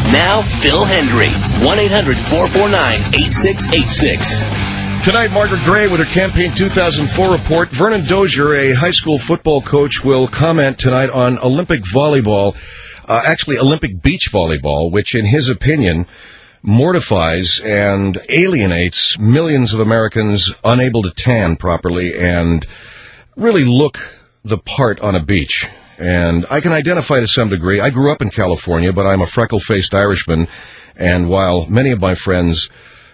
Now, Phil Hendry, 1-800-449-8686. Tonight, Margaret Gray with her Campaign 2004 report. Vernon Dozier, a high school football coach, will comment tonight on Olympic volleyball, actually Olympic beach volleyball, which in his opinion mortifies and alienates millions of Americans unable to tan properly and really look the part on a beach. And I can identify to some degree. I grew up in California, but I'm a freckle-faced Irishman, and while many of my friends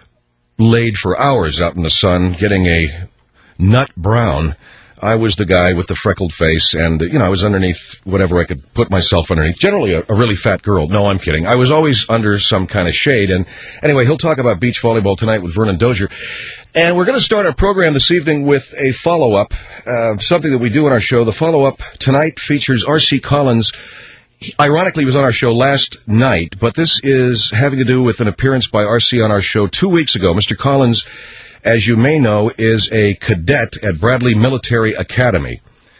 laid for hours out in the sun getting a nut brown, I was the guy with the freckled face, and, I was underneath whatever I could put myself underneath. Generally a really fat girl. No, I'm kidding. I was always under some kind of shade. And anyway, he'll talk about beach volleyball tonight with Vernon Dozier. And we're going to start our program this evening with a follow-up, something that we do on our show. The follow-up tonight features R.C. Collins. Ironically, he was on our show last night, but this is having to do with an appearance by R.C. on our show 2 weeks ago. Mr. Collins, as you may know, is a cadet at Bradley Military Academy.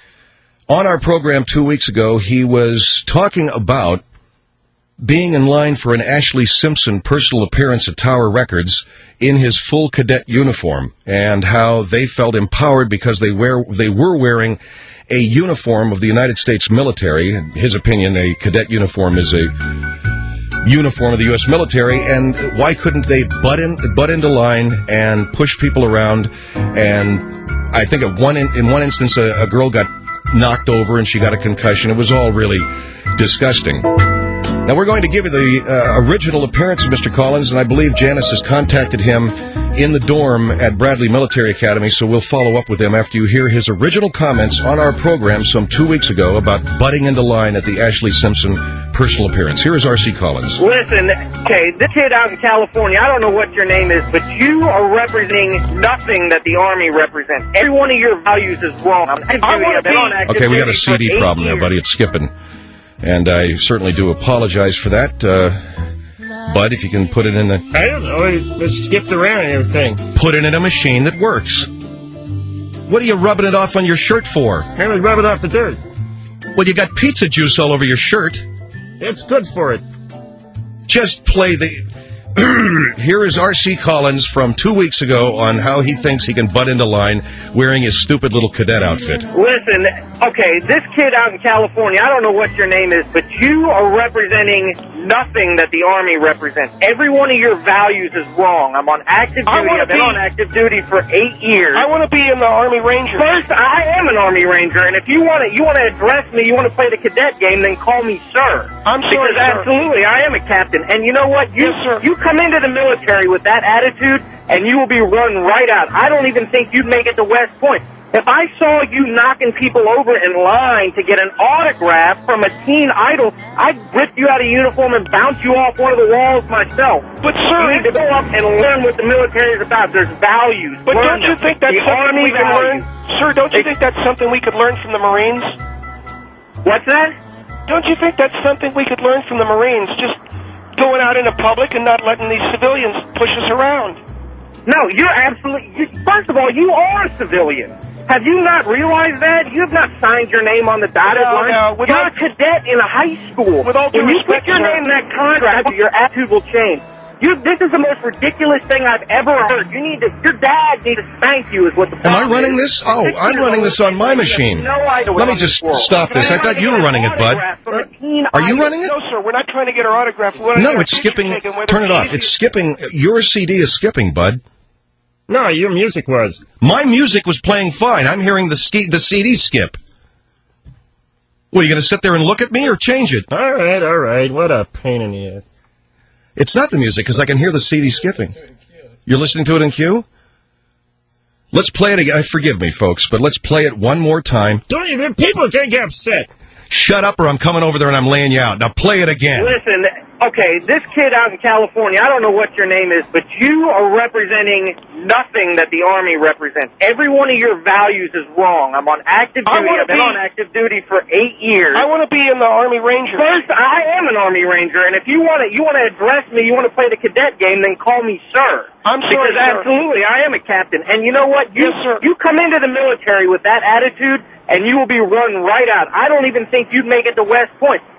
On our program 2 weeks ago, he was talking about being in line for an Ashley Simpson personal appearance at Tower Records in his full cadet uniform, and how they felt empowered because they were wearing a uniform of the United States military. In his opinion, a cadet uniform is a uniform of the U.S. military, and why couldn't they butt into line and push people around? And I think in one instance, a girl got knocked over and she got a concussion. It was all really disgusting. Now, we're going to give you the original appearance of Mr. Collins, and I believe Janice has contacted him in the dorm at Bradley Military Academy, so we'll follow up with him after you hear his original comments on our program some 2 weeks ago about butting into line at the Ashley Simpson personal appearance. Here is R.C. Collins. Listen, okay, this kid out in California, I don't know what your name is, but you are representing nothing that the Army represents. Every one of your values is wrong. Okay, we got a CD problem there, buddy. It's skipping. And I certainly do apologize for that. Bud, if you can put it in the... I don't know. It skipped around and everything. Put it in a machine that works. What are you rubbing it off on your shirt for? I'm going to rub it off the dirt. Well, you got pizza juice all over your shirt. It's good for it. Just play the... Here is R.C. Collins from 2 weeks ago on how he thinks he can butt into line wearing his stupid little cadet outfit. Listen, okay, this kid out in California, I don't know what your name is, but you are representing nothing that the Army represents. Every one of your values is wrong. I'm on active duty. I've been on active duty for 8 years. I want to be in the Army Ranger. First, I am an Army Ranger, and if you want to address me, you want to play the cadet game, then call me sir. I'm sorry, because absolutely, I am a captain. And you know what? Yes, sir. You come into the military with that attitude, and you will be run right out. I don't even think you'd make it to West Point. If I saw you knocking people over in line to get an autograph from a teen idol, I'd rip you out of uniform and bounce you off one of the walls myself. But, sir, you need to go up and learn what the military is about. There's values. But don't you think that's something we can learn? Sir, don't you think that's something we could learn from the Marines? What's that? Don't you think that's something we could learn from the Marines? Just going out into public and not letting these civilians push us around. No, you're absolutely... First of all, you are a civilian. Have you not realized that? You have not signed your name on the dotted line. No, you're a cadet in a high school. With all due when you respect, put your name in that contract, your attitude will change. This is the most ridiculous thing I've ever heard. Your dad needs to spank you is what the problem Am I running this? Oh, I'm running this on my machine. Let me just stop this. I thought you were running it, Bud. Are you running it? No, sir, we're not trying to get our autograph. No, it's skipping. Turn it off. It's skipping. Your CD is skipping, Bud. No, your music was. My music was playing fine. I'm hearing the CD skip. Well, you going to sit there and look at me or change it? All right. What a pain in the ass. It's not the music, because I can hear the CD skipping. You're listening to it in Q? Let's play it again. Forgive me, folks, but let's play it one more time. Don't even... People can get upset. Shut up or I'm coming over there and I'm laying you out. Now play it again. Listen, okay, this kid out in California, I don't know what your name is, but you are representing nothing that the Army represents. Every one of your values is wrong. I'm on active duty. I've been on active duty for 8 years. I want to be in the Army Ranger. First, I am an Army Ranger, and if you want to address me, you want to play the cadet game, then call me sir. I'm sorry, because absolutely, I am a captain. And you know what? Yes, sir. You come into the military with that attitude, and you will be run right out. I don't even think you'd make it to West Point.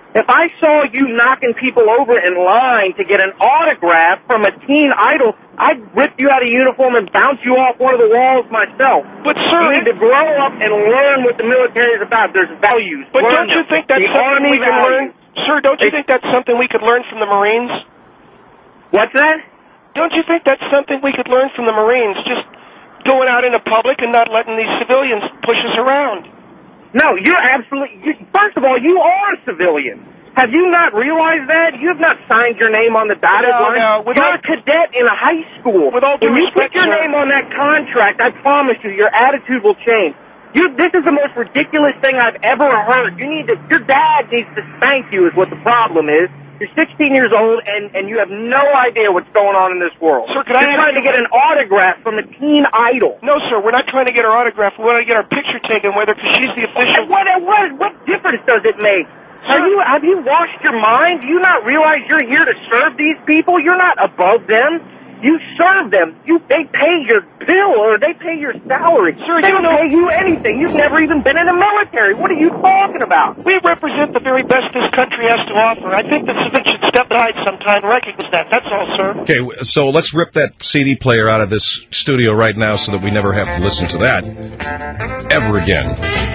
If I saw you knocking people over in line to get an autograph from a teen idol, I'd rip you out of uniform and bounce you off one of the walls myself. But, sir, you need to grow up and learn what the military is about. There's values. But learn don't you them. think that's the something Army we can values. learn? Sir, don't you think that's something we could learn from the Marines? What's that? Don't you think that's something we could learn from the Marines? Just going out into public and not letting these civilians push us around. No, you're absolutely... First of all, you are a civilian. Have you not realized that? You have not signed your name on the dotted line. No, you're a cadet in a high school. With all due when respect, you put your name on that contract, I promise you, your attitude will change. This is the most ridiculous thing I've ever heard. Your dad needs to spank you is what the problem is. You're 16 years old, and you have no idea what's going on in this world. Sir, You're trying to get an autograph from a teen idol. No, sir, we're not trying to get her autograph. We want to get our picture taken with her because she's the official... What difference does it make? Have you washed your mind? Do you not realize you're here to serve these people? You're not above them. You serve them. They pay your bill or they pay your salary. Sir, they don't pay you anything. You've never even been in the military. What are you talking about? We represent the very best this country has to offer. I think the civilians should step aside sometime and recognize that. That's all, sir. Okay, so let's rip that CD player out of this studio right now so that we never have to listen to that ever again.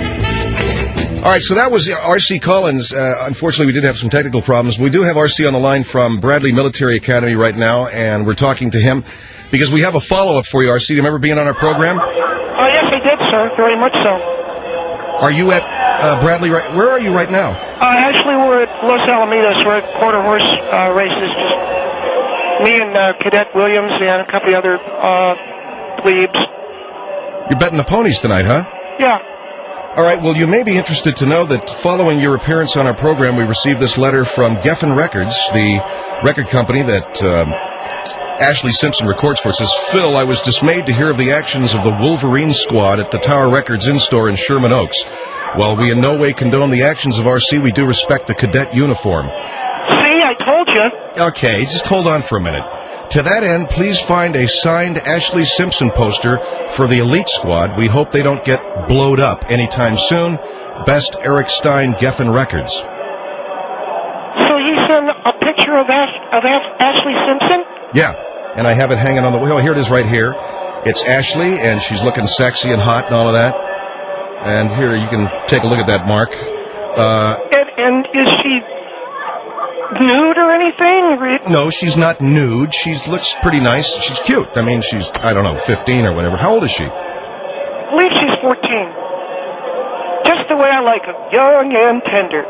All right, so that was R.C. Collins. Unfortunately, we did have some technical problems. We do have R.C. on the line from Bradley Military Academy right now, and we're talking to him because we have a follow-up for you, R.C. Do you remember being on our program? Yes, I did, sir. Very much so. Are you at Bradley? Where are you right now? Actually, we're at Los Alamitos. We're at quarter horse races. Just me and Cadet Williams and a couple of other plebes. You're betting the ponies tonight, huh? Yeah. All right, well, you may be interested to know that following your appearance on our program, we received this letter from Geffen Records, the record company that Ashley Simpson records for. It says, Phil, I was dismayed to hear of the actions of the Wolverine Squad at the Tower Records in-store in Sherman Oaks. While we in no way condone the actions of RC, we do respect the cadet uniform. See, I told you. Okay, just hold on for a minute. To that end, please find a signed Ashley Simpson poster for the Elite Squad. We hope they don't get blowed up anytime soon. Best, Eric Stein, Geffen Records. So you sent a picture of Ashley Simpson? Yeah, and I have it hanging on the wall. Here it is right here. It's Ashley, and she's looking sexy and hot and all of that. And here, you can take a look at that, Mark. And is she nude or anything? No, she's not nude. She looks pretty nice. She's cute. I mean, she's, 15 or whatever. How old is she? I believe she's 14. Just the way I like them, young and tender.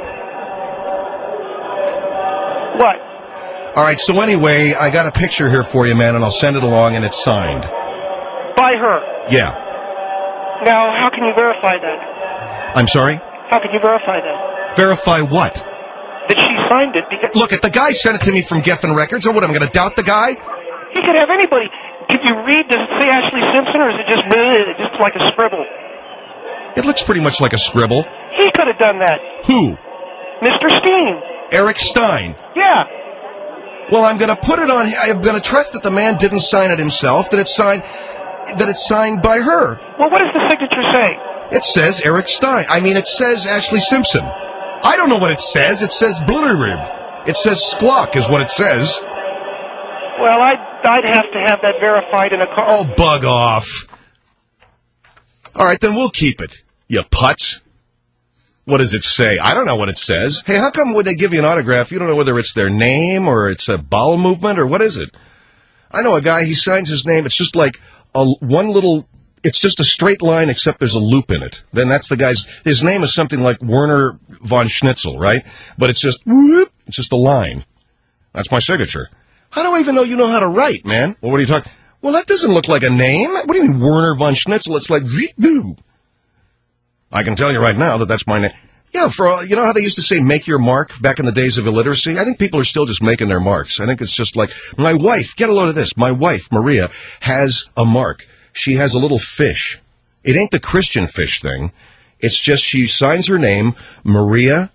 What? All right, so anyway, I got a picture here for you, man, and I'll send it along, and it's signed. By her? Yeah. Now, how can you verify that? I'm sorry? How can you verify that? Verify what? That she signed it because... Look, if the guy sent it to me from Geffen Records, or what, I'm going to doubt the guy? He could have anybody. Can you read, does it say Ashley Simpson, or is it just like a scribble? It looks pretty much like a scribble. He could have done that. Who? Mr. Steen. Eric Stein. Yeah. Well, I'm going to put it on, I'm going to trust that the man didn't sign it himself, that it's signed by her. Well, what does the signature say? It says Eric Stein. It says Ashley Simpson. I don't know what it says. It says Blitterrib. It says Squawk is what it says. Well, I'd have to have that verified in a car. Oh, bug off. All right, then we'll keep it, you putz. What does it say? I don't know what it says. Hey, how come when they give you an autograph, you don't know whether it's their name or it's a bowel movement or what is it? I know a guy, he signs his name. It's just like it's just a straight line except there's a loop in it. Then that's the guy's, his name is something like Werner von Schnitzel, right? But it's just, whoop, it's just a line. That's my signature. How do I even know you know how to write, man? Well, what are you talking? Well, that doesn't look like a name. What do you mean Werner von Schnitzel? It's like, I can tell you right now that that's my name. Yeah, you know how they used to say make your mark back in the days of illiteracy? I think people are still just making their marks. I think it's just like, my wife, get a load of this. My wife, Maria, has a mark. She has a little fish. It ain't the Christian fish thing. It's just she signs her name, Maria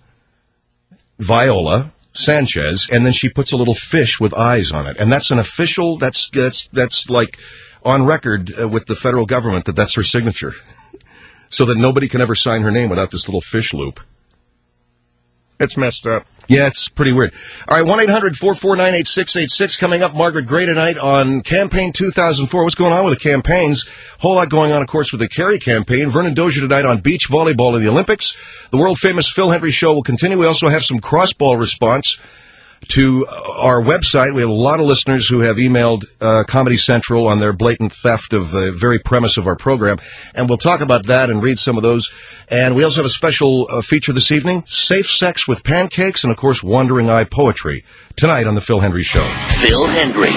Viola Sanchez, and then she puts a little fish with eyes on it. And that's an official, that's like on record with the federal government that that's her signature. So that nobody can ever sign her name without this little fish loop. It's messed up. Yeah, it's pretty weird. All right, 1-800-449-8686. Coming up, Margaret Gray tonight on Campaign 2004. What's going on with the campaigns? Whole lot going on, of course, with the Kerry campaign. Vernon Dozier tonight on beach volleyball in the Olympics. The world-famous Phil Hendry Show will continue. We also have some crossball response to our website. We have a lot of listeners who have emailed Comedy Central on their blatant theft of the very premise of our program, and we'll talk about that and read some of those. And we also have a special feature this evening, Safe Sex with Pancakes, and, of course, Wandering Eye Poetry, tonight on The Phil Hendry Show. Phil Hendry,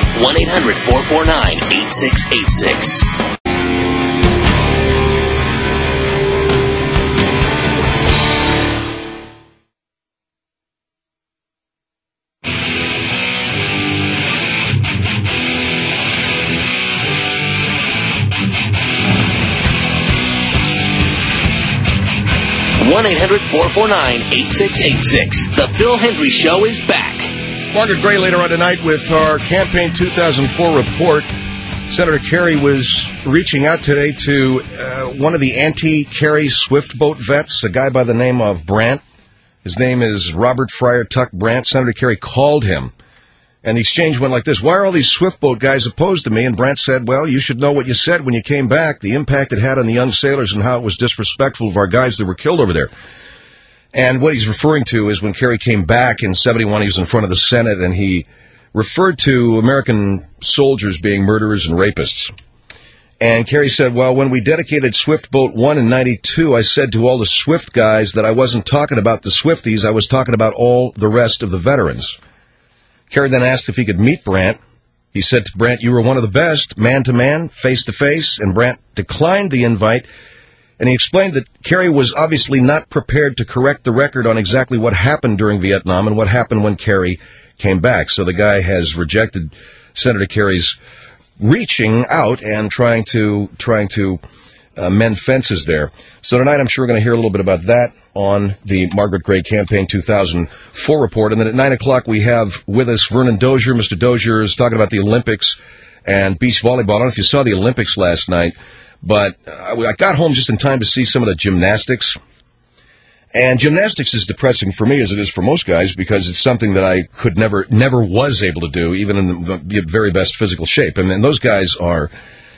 1-800-449-8686. 1-800-449-8686. The Phil Hendry Show is back. Margaret Gray later on tonight with our Campaign 2004 report. Senator Kerry was reaching out today to one of the anti-Kerry Swift boat vets, a guy by the name of Brandt. His name is Robert Fryer Tuck Brandt. Senator Kerry called him, and the exchange went like this. Why are all these Swift boat guys opposed to me? And Brandt said, well, you should know what you said when you came back, the impact it had on the young sailors and how it was disrespectful of our guys that were killed over there. And what he's referring to is when Kerry came back in 71, he was in front of the Senate, and he referred to American soldiers being murderers and rapists. And Kerry said, well, when we dedicated Swift Boat 1 in 92, I said to all the Swift guys that I wasn't talking about the Swifties, I was talking about all the rest of the veterans. Kerry then asked if he could meet Brandt. He said to Brandt, you were one of the best, man-to-man, face-to-face, and Brandt declined the invite. And he explained that Kerry was obviously not prepared to correct the record on exactly what happened during Vietnam and what happened when Kerry came back. So the guy has rejected Senator Kerry's reaching out and trying to mend fences there. So tonight I'm sure we're going to hear a little bit about that on the Margaret Gray Campaign 2004 report. And then at 9 o'clock we have with us Vernon Dozier. Mr. Dozier is talking about the Olympics and beach volleyball. I don't know if you saw the Olympics last night, but I got home just in time to see some of the gymnastics. And gymnastics is depressing for me as it is for most guys because it's something that I could never was able to do, even in the very best physical shape. And those guys are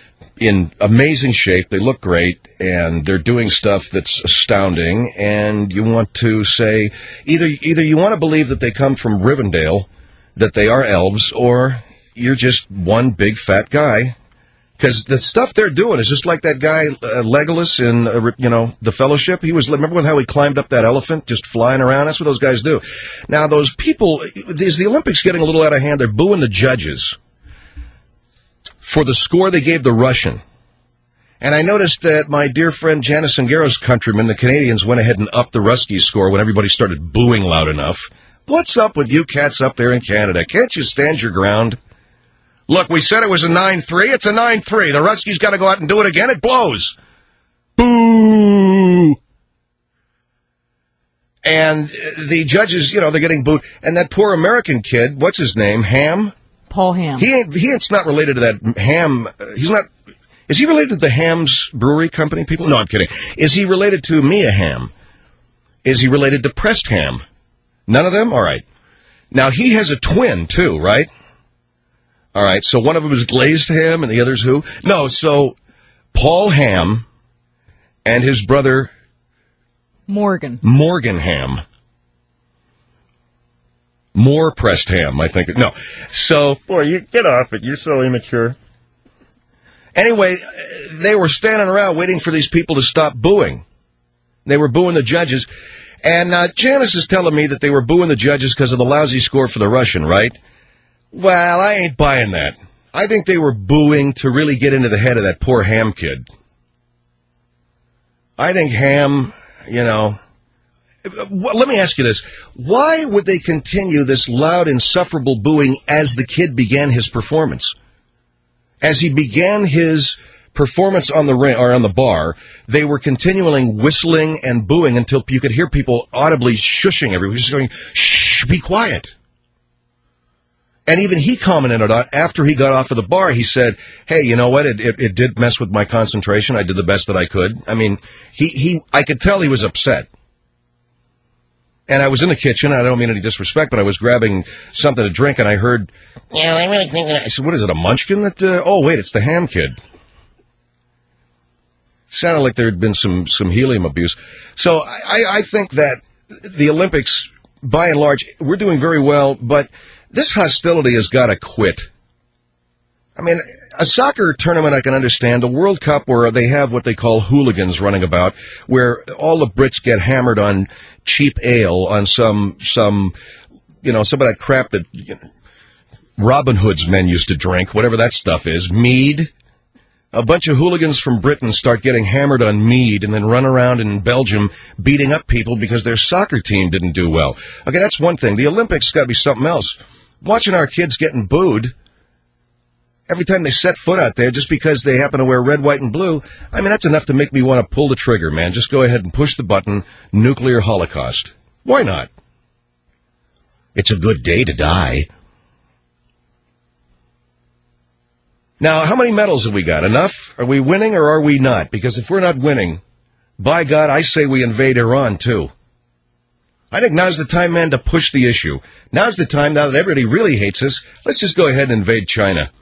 in amazing shape. They look great, and they're doing stuff that's astounding. And you want to say, either you want to believe that they come from Rivendell, that they are elves, or you're just one big fat guy. Because the stuff they're doing is just like that guy Legolas in the Fellowship. Remember how he climbed up that elephant, just flying around? That's what those guys do. Now those people, is the Olympics getting a little out of hand? They're booing the judges for the score they gave the Russian. And I noticed that my dear friend Janice Ungaro's countrymen, the Canadians, went ahead and upped the Ruskies score when everybody started booing loud enough. What's up with you cats up there in Canada? Can't you stand your ground? Look, we said it was a 9-3. It's a 9-3. The Ruskies got to go out and do it again. It blows. Boo! And the judges, they're getting booed. And that poor American kid, what's his name? Ham? Paul Ham. He's not related to that Ham. He's not. Is he related to the Ham's Brewery Company people? No, I'm kidding. Is he related to Mia Hamm? Is he related to Pressed Ham? None of them? All right. Now, he has a twin, too, right? All right, so one of them is Glazed Ham, and the other's who? No, so Paul Ham and his brother Morgan Ham. More Pressed Ham, I think. No, so... Boy, you get off it. You're so immature. Anyway, they were standing around waiting for these people to stop booing. They were booing the judges. And Janice is telling me that they were booing the judges because of the lousy score for the Russian, right? Well, I ain't buying that. I think they were booing to really get into the head of that poor Ham kid. I think Ham, let me ask you this. Why would they continue this loud, insufferable booing as the kid began his performance? As he began his performance on the ring or on the bar, they were continually whistling and booing until you could hear people audibly shushing everybody, just going, shh, be quiet. And even he commented on it after he got off of the bar. He said, hey, you know what? It did mess with my concentration. I did the best that I could. I mean, I could tell he was upset. And I was in the kitchen. I don't mean any disrespect, but I was grabbing something to drink, and I heard, "Yeah, I really think that." I said, "What is it, a munchkin?" Oh, wait, it's the ham kid. Sounded like there had been some helium abuse. So I think that the Olympics, by and large, we're doing very well, but this hostility has got to quit. I mean, a soccer tournament I can understand. The World Cup, where they have what they call hooligans running about, where all the Brits get hammered on cheap ale, on some some of that crap that Robin Hood's men used to drink, whatever that stuff is, mead. A bunch of hooligans from Britain start getting hammered on mead and then run around in Belgium beating up people because their soccer team didn't do well. Okay, that's one thing. The Olympics got to be something else. Watching our kids getting booed every time they set foot out there just because they happen to wear red, white, and blue, I mean, that's enough to make me want to pull the trigger, man. Just go ahead and push the button, nuclear holocaust. Why not? It's a good day to die. Now, how many medals have we got? Enough? Are we winning or are we not? Because if we're not winning, by God, I say we invade Iran, too. I think now's the time, man, to push the issue. Now's the time, now that everybody really hates us, let's just go ahead and invade China.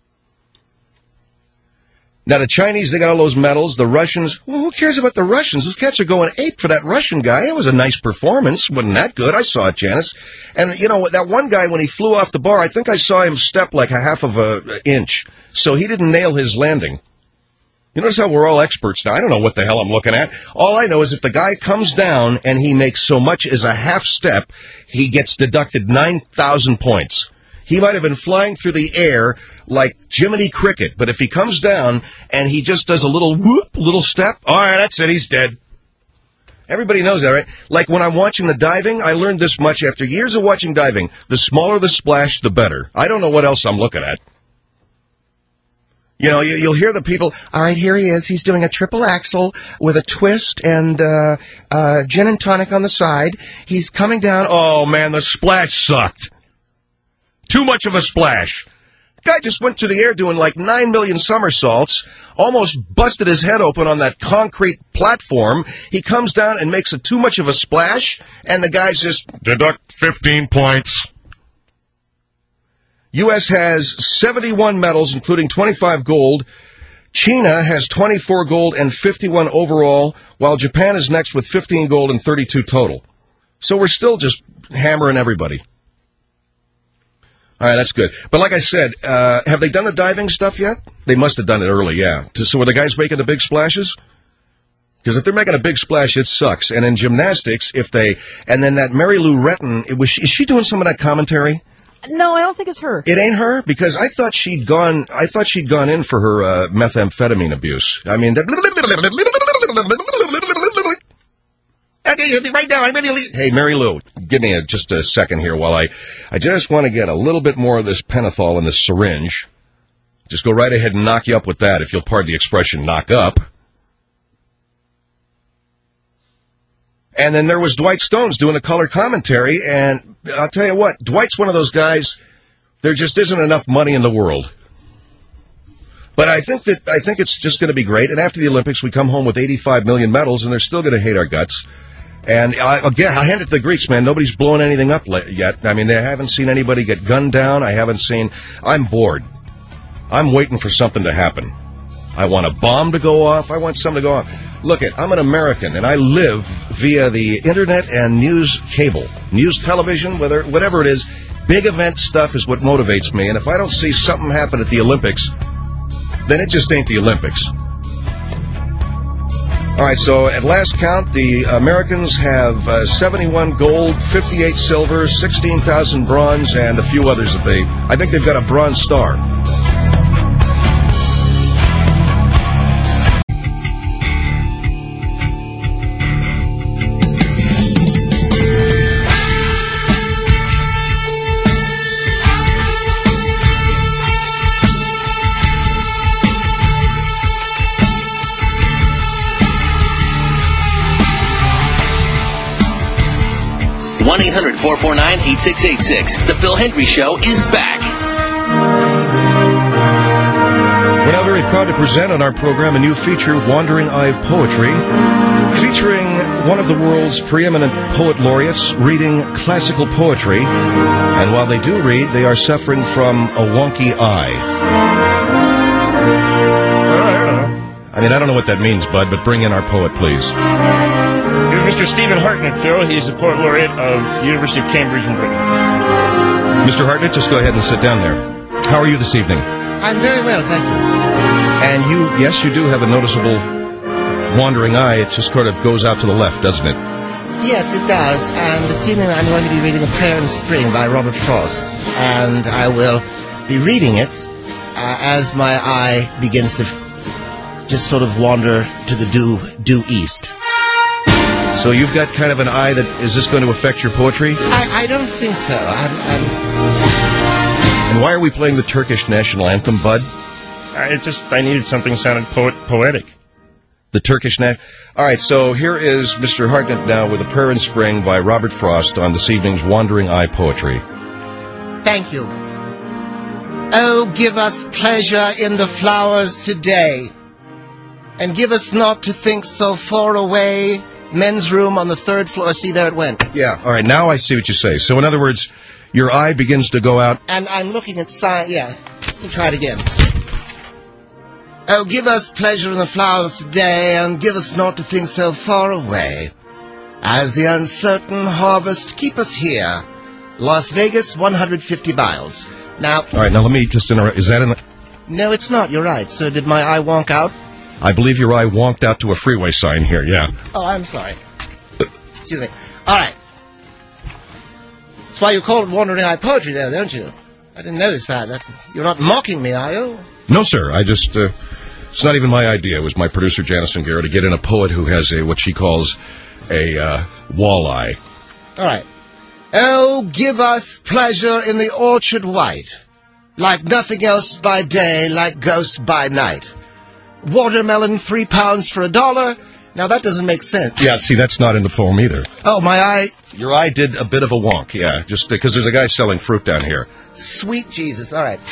Now, the Chinese, they got all those medals. The Russians, well, who cares about the Russians? Those cats are going ape for that Russian guy. It was a nice performance. Wasn't that good? I saw it, Janice. And, you know, that one guy, when he flew off the bar, I think I saw him step like a half of an inch. So he didn't nail his landing. You notice how we're all experts now? I don't know what the hell I'm looking at. All I know is if the guy comes down and he makes so much as a half step, he gets deducted 9,000 points. He might have been flying through the air like Jiminy Cricket, but if he comes down and he just does a little whoop, little step, all right, that's it, he's dead. Everybody knows that, right? Like when I'm watching the diving, I learned this much after years of watching diving. The smaller the splash, the better. I don't know what else I'm looking at. You know, you'll hear the people, all right, here he is. He's doing a triple axel with a twist and gin and tonic on the side. He's coming down. Oh, man, the splash sucked. Too much of a splash. Guy just went through the air doing like 9 million somersaults, almost busted his head open on that concrete platform. He comes down and makes too much of a splash, and the guy's just deduct 15 points. U.S. has 71 medals, including 25 gold. China has 24 gold and 51 overall, while Japan is next with 15 gold and 32 total. So we're still just hammering everybody. All right, that's good. But like I said, have they done the diving stuff yet? They must have done it early, yeah. So were the guys making the big splashes? Because if they're making a big splash, it sucks. And in gymnastics, and then that Mary Lou Retton, is she doing some of that commentary? No, I don't think it's her. It ain't her? Because I thought she'd gone in for her methamphetamine abuse. I mean, right now, hey, Mary Lou, give me just a second here while I just want to get a little bit more of this pentothal in this syringe. Just go right ahead and knock you up with that, if you'll pardon the expression, knock up. And then there was Dwight Stones doing a color commentary, and I'll tell you what, Dwight's one of those guys, there just isn't enough money in the world. But I think it's just going to be great, and after the Olympics, we come home with 85 million medals, and they're still going to hate our guts. And I'll hand it to the Greeks, man. Nobody's blowing anything up yet. I mean, they haven't seen anybody get gunned down. I'm bored. I'm waiting for something to happen. I want a bomb to go off. I want something to go off. Look, I'm an American, and I live via the Internet and news cable, news television, whatever it is. Big event stuff is what motivates me, and if I don't see something happen at the Olympics, then it just ain't the Olympics. All right, so at last count, the Americans have 71 gold, 58 silver, 16,000 bronze, and a few others that I think they've got a bronze star. One 1-800-449-8686. The Bill Hendry Show is back. We're now very proud to present on our program a new feature, Wandering Eye Poetry, featuring one of the world's preeminent poet laureates reading classical poetry. And while they do read, they are suffering from a wonky eye. I mean, I don't know what that means, Bud, but bring in our poet, please. Here's Mr. Stephen Hartnett, Phil. He's the poet laureate of the University of Cambridge in Britain. Mr. Hartnett, just go ahead and sit down there. How are you this evening? I'm very well, thank you. And yes, you do have a noticeable wandering eye. It just sort of goes out to the left, doesn't it? Yes, it does. And this evening I'm going to be reading A Prayer in Spring by Robert Frost. And I will be reading it as my eye begins to just sort of wander to the due east. So you've got kind of an eye that, is this going to affect your poetry? I don't think so. And why are we playing the Turkish national anthem, Bud? I needed something that sounded poetic. The Turkish All right, so here is Mr. Hartnett now with A Prayer in Spring by Robert Frost on this evening's Wandering Eye Poetry. Thank you. Oh, give us pleasure in the flowers today, and give us not to think so far away. Men's room on the 3rd floor. See, there it went. Yeah, all right, now I see what you say. So, in other words, your eye begins to go out. And I'm looking at yeah. Let me try it again. Oh, give us pleasure in the flowers today, and give us not to think so far away. As the uncertain harvest keep us here. Las Vegas, 150 miles. Now... All right, now let me just interrupt. Is that in the... No, it's not. You're right. So did my eye wonk out? I believe your eye wonked out to a freeway sign here, yeah. Oh, I'm sorry. Excuse me. All right. That's why you call it Wandering Eye Poetry there, don't you? I didn't notice that. You're not mocking me, are you? No, sir. I just... it's not even my idea. It was my producer, Janice Guerra, to get in a poet who has what she calls a walleye. All right. Oh, give us pleasure in the orchard white, like nothing else by day, like ghosts by night. Watermelon, 3 pounds for $1. Now, that doesn't make sense. Yeah, see, that's not in the poem either. Oh, my eye... Your eye did a bit of a wonk, yeah, just because there's a guy selling fruit down here. Sweet Jesus, all right.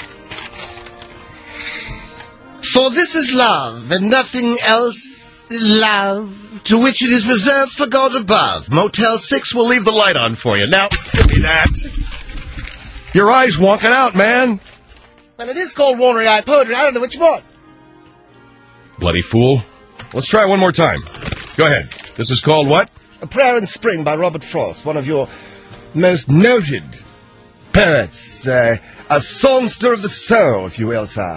For this is love, and nothing else is love, to which it is reserved for God above. Motel 6 will leave the light on for you. Now, give me that. Your eye's wonking out, man. Well, it is called Wandering Eye Poetry. I don't know what you want. Bloody fool. Let's try one more time. Go ahead. This is called what? A Prayer in Spring by Robert Frost, one of your most noted poets. A songster of the soul, if you will, sir.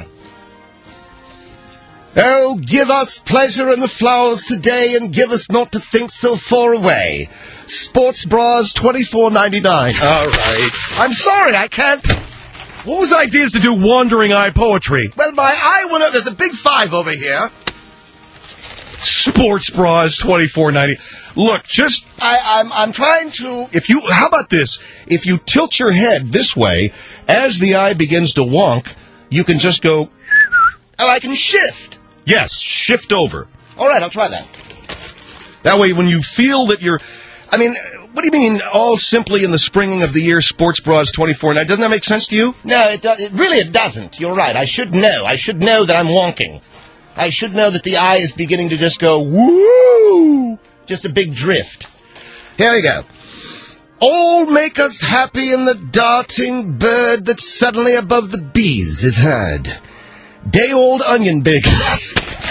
Oh, give us pleasure in the flowers today, and give us not to think so far away. Sports bras, $24.99. All right. I'm sorry, I can't. What was ideas to do Wandering Eye Poetry? Well, my eye went up. There's a big 5 over here. Sports bras, $24.90. Look, just... I'm trying to... How about this? If you tilt your head this way, as the eye begins to wonk, you can just go... Oh, I can shift. Yes, shift over. All right, I'll try that. That way, when you feel that you're... I mean, what do you mean, all simply in the springing of the year, sports bras, $24.90? Doesn't that make sense to you? No, it doesn't. You're right. I should know. I should know that I'm wonking. I should know that the eye is beginning to just go, woo! Just a big drift. Here we go. All make us happy in the darting bird that suddenly above the bees is heard. Day-old onion bagels.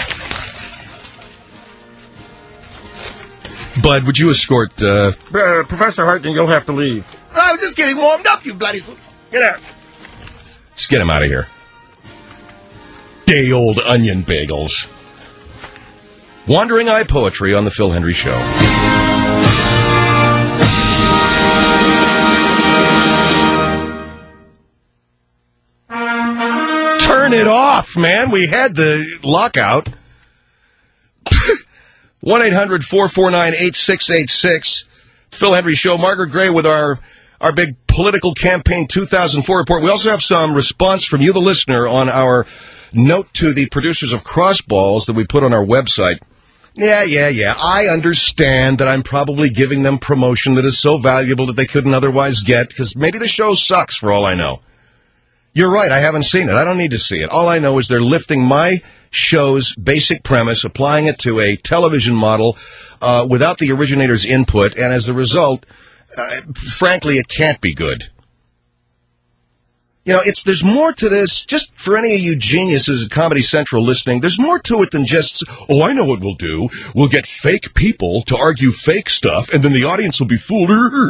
Bud, would you escort, Professor Hartnett, you'll have to leave. I was just getting warmed up, you bloody fool. Get out. Just get him out of here. Day-old onion bagels. Wandering Eye Poetry on the Phil Hendry Show. Turn it off, man. We had the lockout. 1-800-449-8686. Phil Hendry Show. Margaret Gray with our big political campaign 2004 report. We also have some response from you, the listener, on our note to the producers of Crossballs that we put on our website. Yeah. I understand that I'm probably giving them promotion that is so valuable that they couldn't otherwise get, because maybe the show sucks for all I know. You're right. I haven't seen it. I don't need to see it. All I know is they're lifting my show's basic premise, applying it to a television model without the originator's input, and as a result, frankly, it can't be good. You know, there's more to this. Just for any of you geniuses at Comedy Central listening, there's more to it than just, oh, I know what we'll do. We'll get fake people to argue fake stuff, and then the audience will be fooled.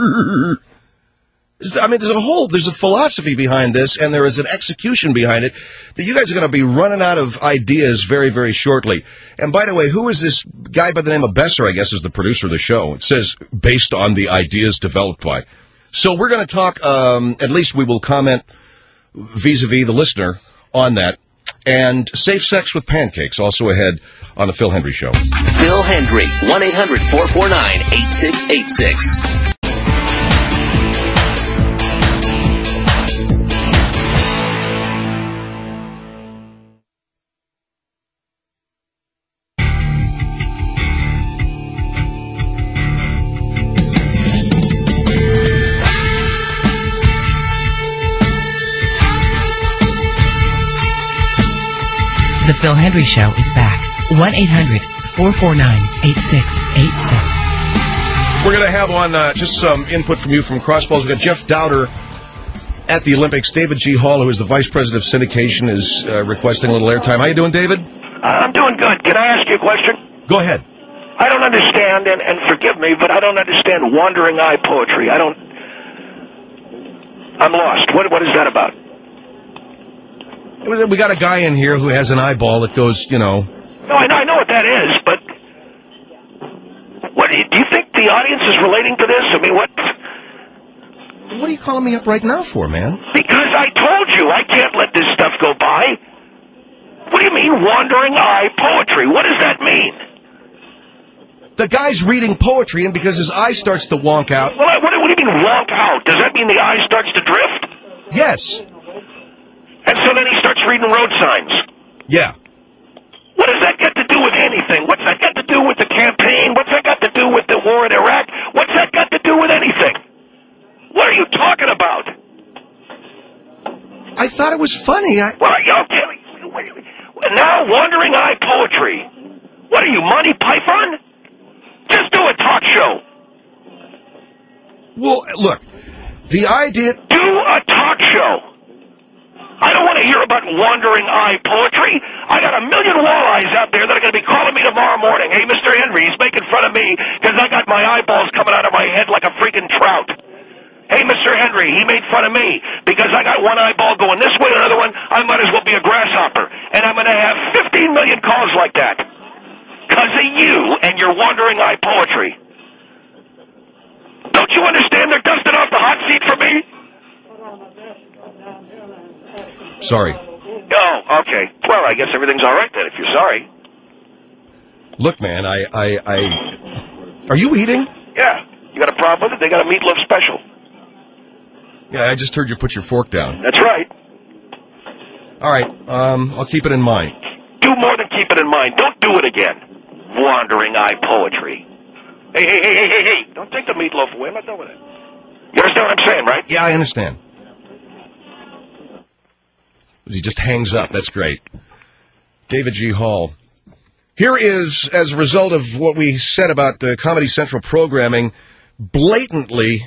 I mean, there's a philosophy behind this, and there is an execution behind it that you guys are going to be running out of ideas very, very shortly. And by the way, who is this guy by the name of Besser, I guess, is the producer of the show? It says, based on the ideas developed by. So we're going to talk, at least we will comment vis-a-vis the listener on that. And safe sex with pancakes, also ahead on the Phil Hendry Show. Phil Hendry, 1-800-449-8686. The Phil Hendry Show is back. 1-800-449-8686. We're going to have on just some input from you from Crossballs. We've got Jeff Dowder at the Olympics. David G. Hall, who is the Vice President of Syndication, is requesting a little airtime. How you doing, David? I'm doing good. Can I ask you a question? Go ahead. I don't understand, and forgive me, but I don't understand wandering eye poetry. I'm lost. What is that about? We got a guy in here who has an eyeball that goes, you know. No, I know what that is, but do you think the audience is relating to this? I mean, what are you calling me up right now for, man? Because I told you I can't let this stuff go by. What do you mean, wandering eye poetry? What does that mean? The guy's reading poetry, and because his eye starts to wonk out... Well, what do you mean, wonk out? Does that mean the eye starts to drift? Yes. And so then he starts reading road signs. Yeah. What does that got to do with anything? What's that got to do with the campaign? What's that got to do with the war in Iraq? What's that got to do with anything? What are you talking about? I thought it was funny. Okay. Now, wandering eye poetry. What are you, Monty Python? Just do a talk show. Well, look, the idea... Do a talk show. I don't want to hear about wandering eye poetry. I got a million walleyes out there that are going to be calling me tomorrow morning. Hey, Mr. Henry, he's making fun of me because I got my eyeballs coming out of my head like a freaking trout. Hey, Mr. Henry, he made fun of me because I got one eyeball going this way and another one. I might as well be a grasshopper. And I'm going to have 15 million calls like that because of you and your wandering eye poetry. Don't you understand they're dusting off the hot seat for me? Sorry. Oh, okay. Well, I guess everything's all right then, if you're sorry. Look, man, Are you eating? Yeah. You got a problem with it? They got a meatloaf special. Yeah, I just heard you put your fork down. That's right. All right, I'll keep it in mind. Do more than keep it in mind. Don't do it again. Wandering eye poetry. Hey. Don't take the meatloaf away. I'm not done with it. You understand what I'm saying, right? Yeah, I understand. He just hangs up. That's great. David G. Hall. Here is, as a result of what we said about the Comedy Central programming, blatantly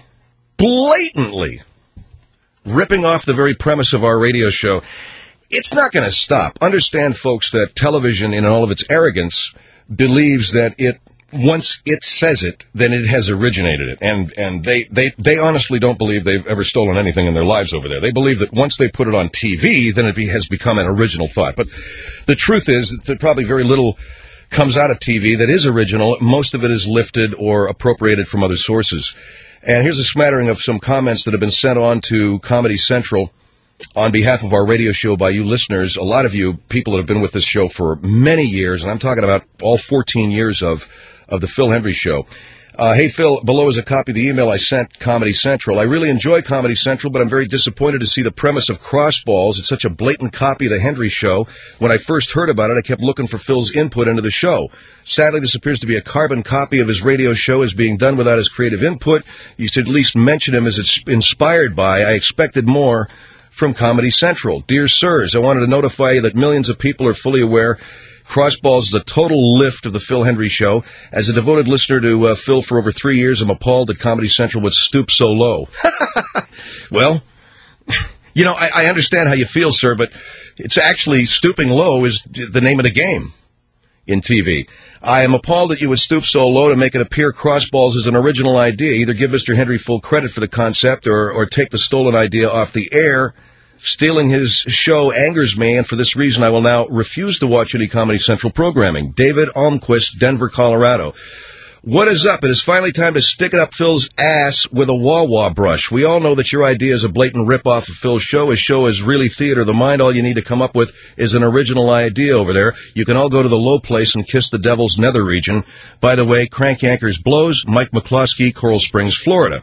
ripping off the very premise of our radio show. It's not going to stop. Understand, folks, that television, in all of its arrogance, believes that once it says it, then it has originated it. And they honestly don't believe they've ever stolen anything in their lives over there. They believe that once they put it on TV, then it has become an original thought. But the truth is that probably very little comes out of TV that is original. Most of it is lifted or appropriated from other sources. And here's a smattering of some comments that have been sent on to Comedy Central on behalf of our radio show by you listeners. A lot of you people that have been with this show for many years, and I'm talking about all 14 years of the Phil Hendry Show. Hey, Phil, below is a copy of the email I sent Comedy Central. I really enjoy Comedy Central, but I'm very disappointed to see the premise of Crossballs. It's such a blatant copy of the Hendry Show. When I first heard about it, I kept looking for Phil's input into the show. Sadly, this appears to be a carbon copy of his radio show as being done without his creative input. You should at least mention him as it's inspired by. I expected more from Comedy Central. Dear Sirs, I wanted to notify you that millions of people are fully aware Crossballs is a total lift of the Phil Hendry Show. As a devoted listener to Phil for over 3 years, I'm appalled that Comedy Central would stoop so low. Well, you know, I understand how you feel, sir, but it's actually stooping low is the name of the game in TV. I am appalled that you would stoop so low to make it appear Crossballs is an original idea. Either give Mr. Hendry full credit for the concept or take the stolen idea off the air. Stealing his show angers me, and for this reason I will now refuse to watch any Comedy Central programming. David Almquist, Denver, Colorado. What is up? It is finally time to stick it up Phil's ass with a wah-wah brush. We all know that your idea is a blatant rip-off of Phil's show. His show is really theater of the mind. All you need to come up with is an original idea over there. You can all go to the low place and kiss the devil's nether region. By the way, Crank Yankers blows. Mike McCloskey, Coral Springs, Florida.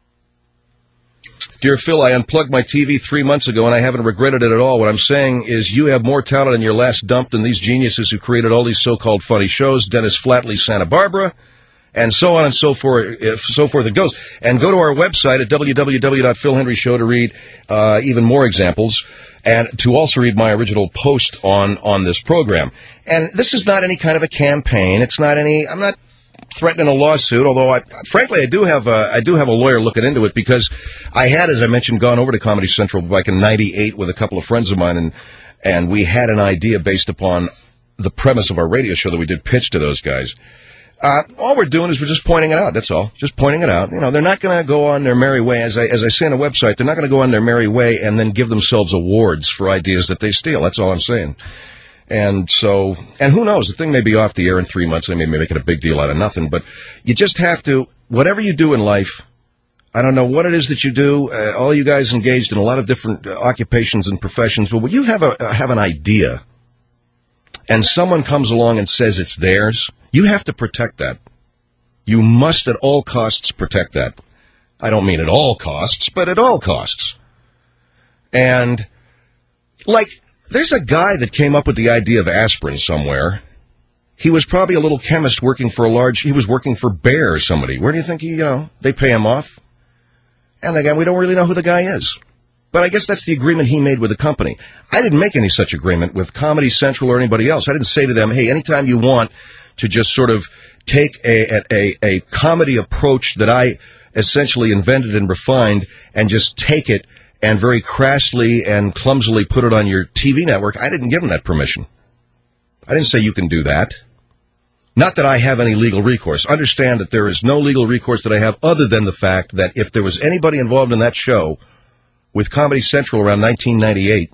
Dear Phil, I unplugged my TV 3 months ago, and I haven't regretted it at all. What I'm saying is you have more talent in your last dump than these geniuses who created all these so-called funny shows, Dennis Flatley, Santa Barbara, and so on and so forth it goes. And go to our website at www.philhendryshow to read even more examples, and to also read my original post on this program. And this is not any kind of a campaign. It's not any... I'm not threatening a lawsuit, although frankly I do have a lawyer looking into it, because I had, as I mentioned, gone over to Comedy Central like in '98 with a couple of friends of mine, and we had an idea based upon the premise of our radio show that we did pitch to those guys. All we're doing is we're just pointing it out. That's all. Just pointing it out. You know, they're not going to go on their merry way, as I say on the website. They're not going to go on their merry way and then give themselves awards for ideas that they steal. That's all I'm saying. And so, and who knows, the thing may be off the air in 3 months, and they may make it a big deal out of nothing, but you just have to, whatever you do in life, I don't know what it is that you do, all you guys engaged in a lot of different occupations and professions, but when you have an idea, and someone comes along and says it's theirs, you have to protect that. You must at all costs protect that. I don't mean at all costs, but at all costs. And, like... There's a guy that came up with the idea of aspirin somewhere. He was probably a little chemist working for he was working for Bayer or somebody. Where do you think they pay him off? And the guy, we don't really know who the guy is. But I guess that's the agreement he made with the company. I didn't make any such agreement with Comedy Central or anybody else. I didn't say to them, hey, anytime you want to just sort of take a comedy approach that I essentially invented and refined and just take it and very crassly and clumsily put it on your TV network, I didn't give them that permission. I didn't say you can do that. Not that I have any legal recourse. Understand that there is no legal recourse that I have other than the fact that if there was anybody involved in that show with Comedy Central around 1998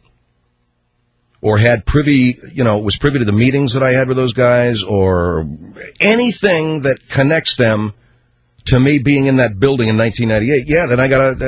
or had was privy to the meetings that I had with those guys or anything that connects them to me being in that building in 1998, yeah, then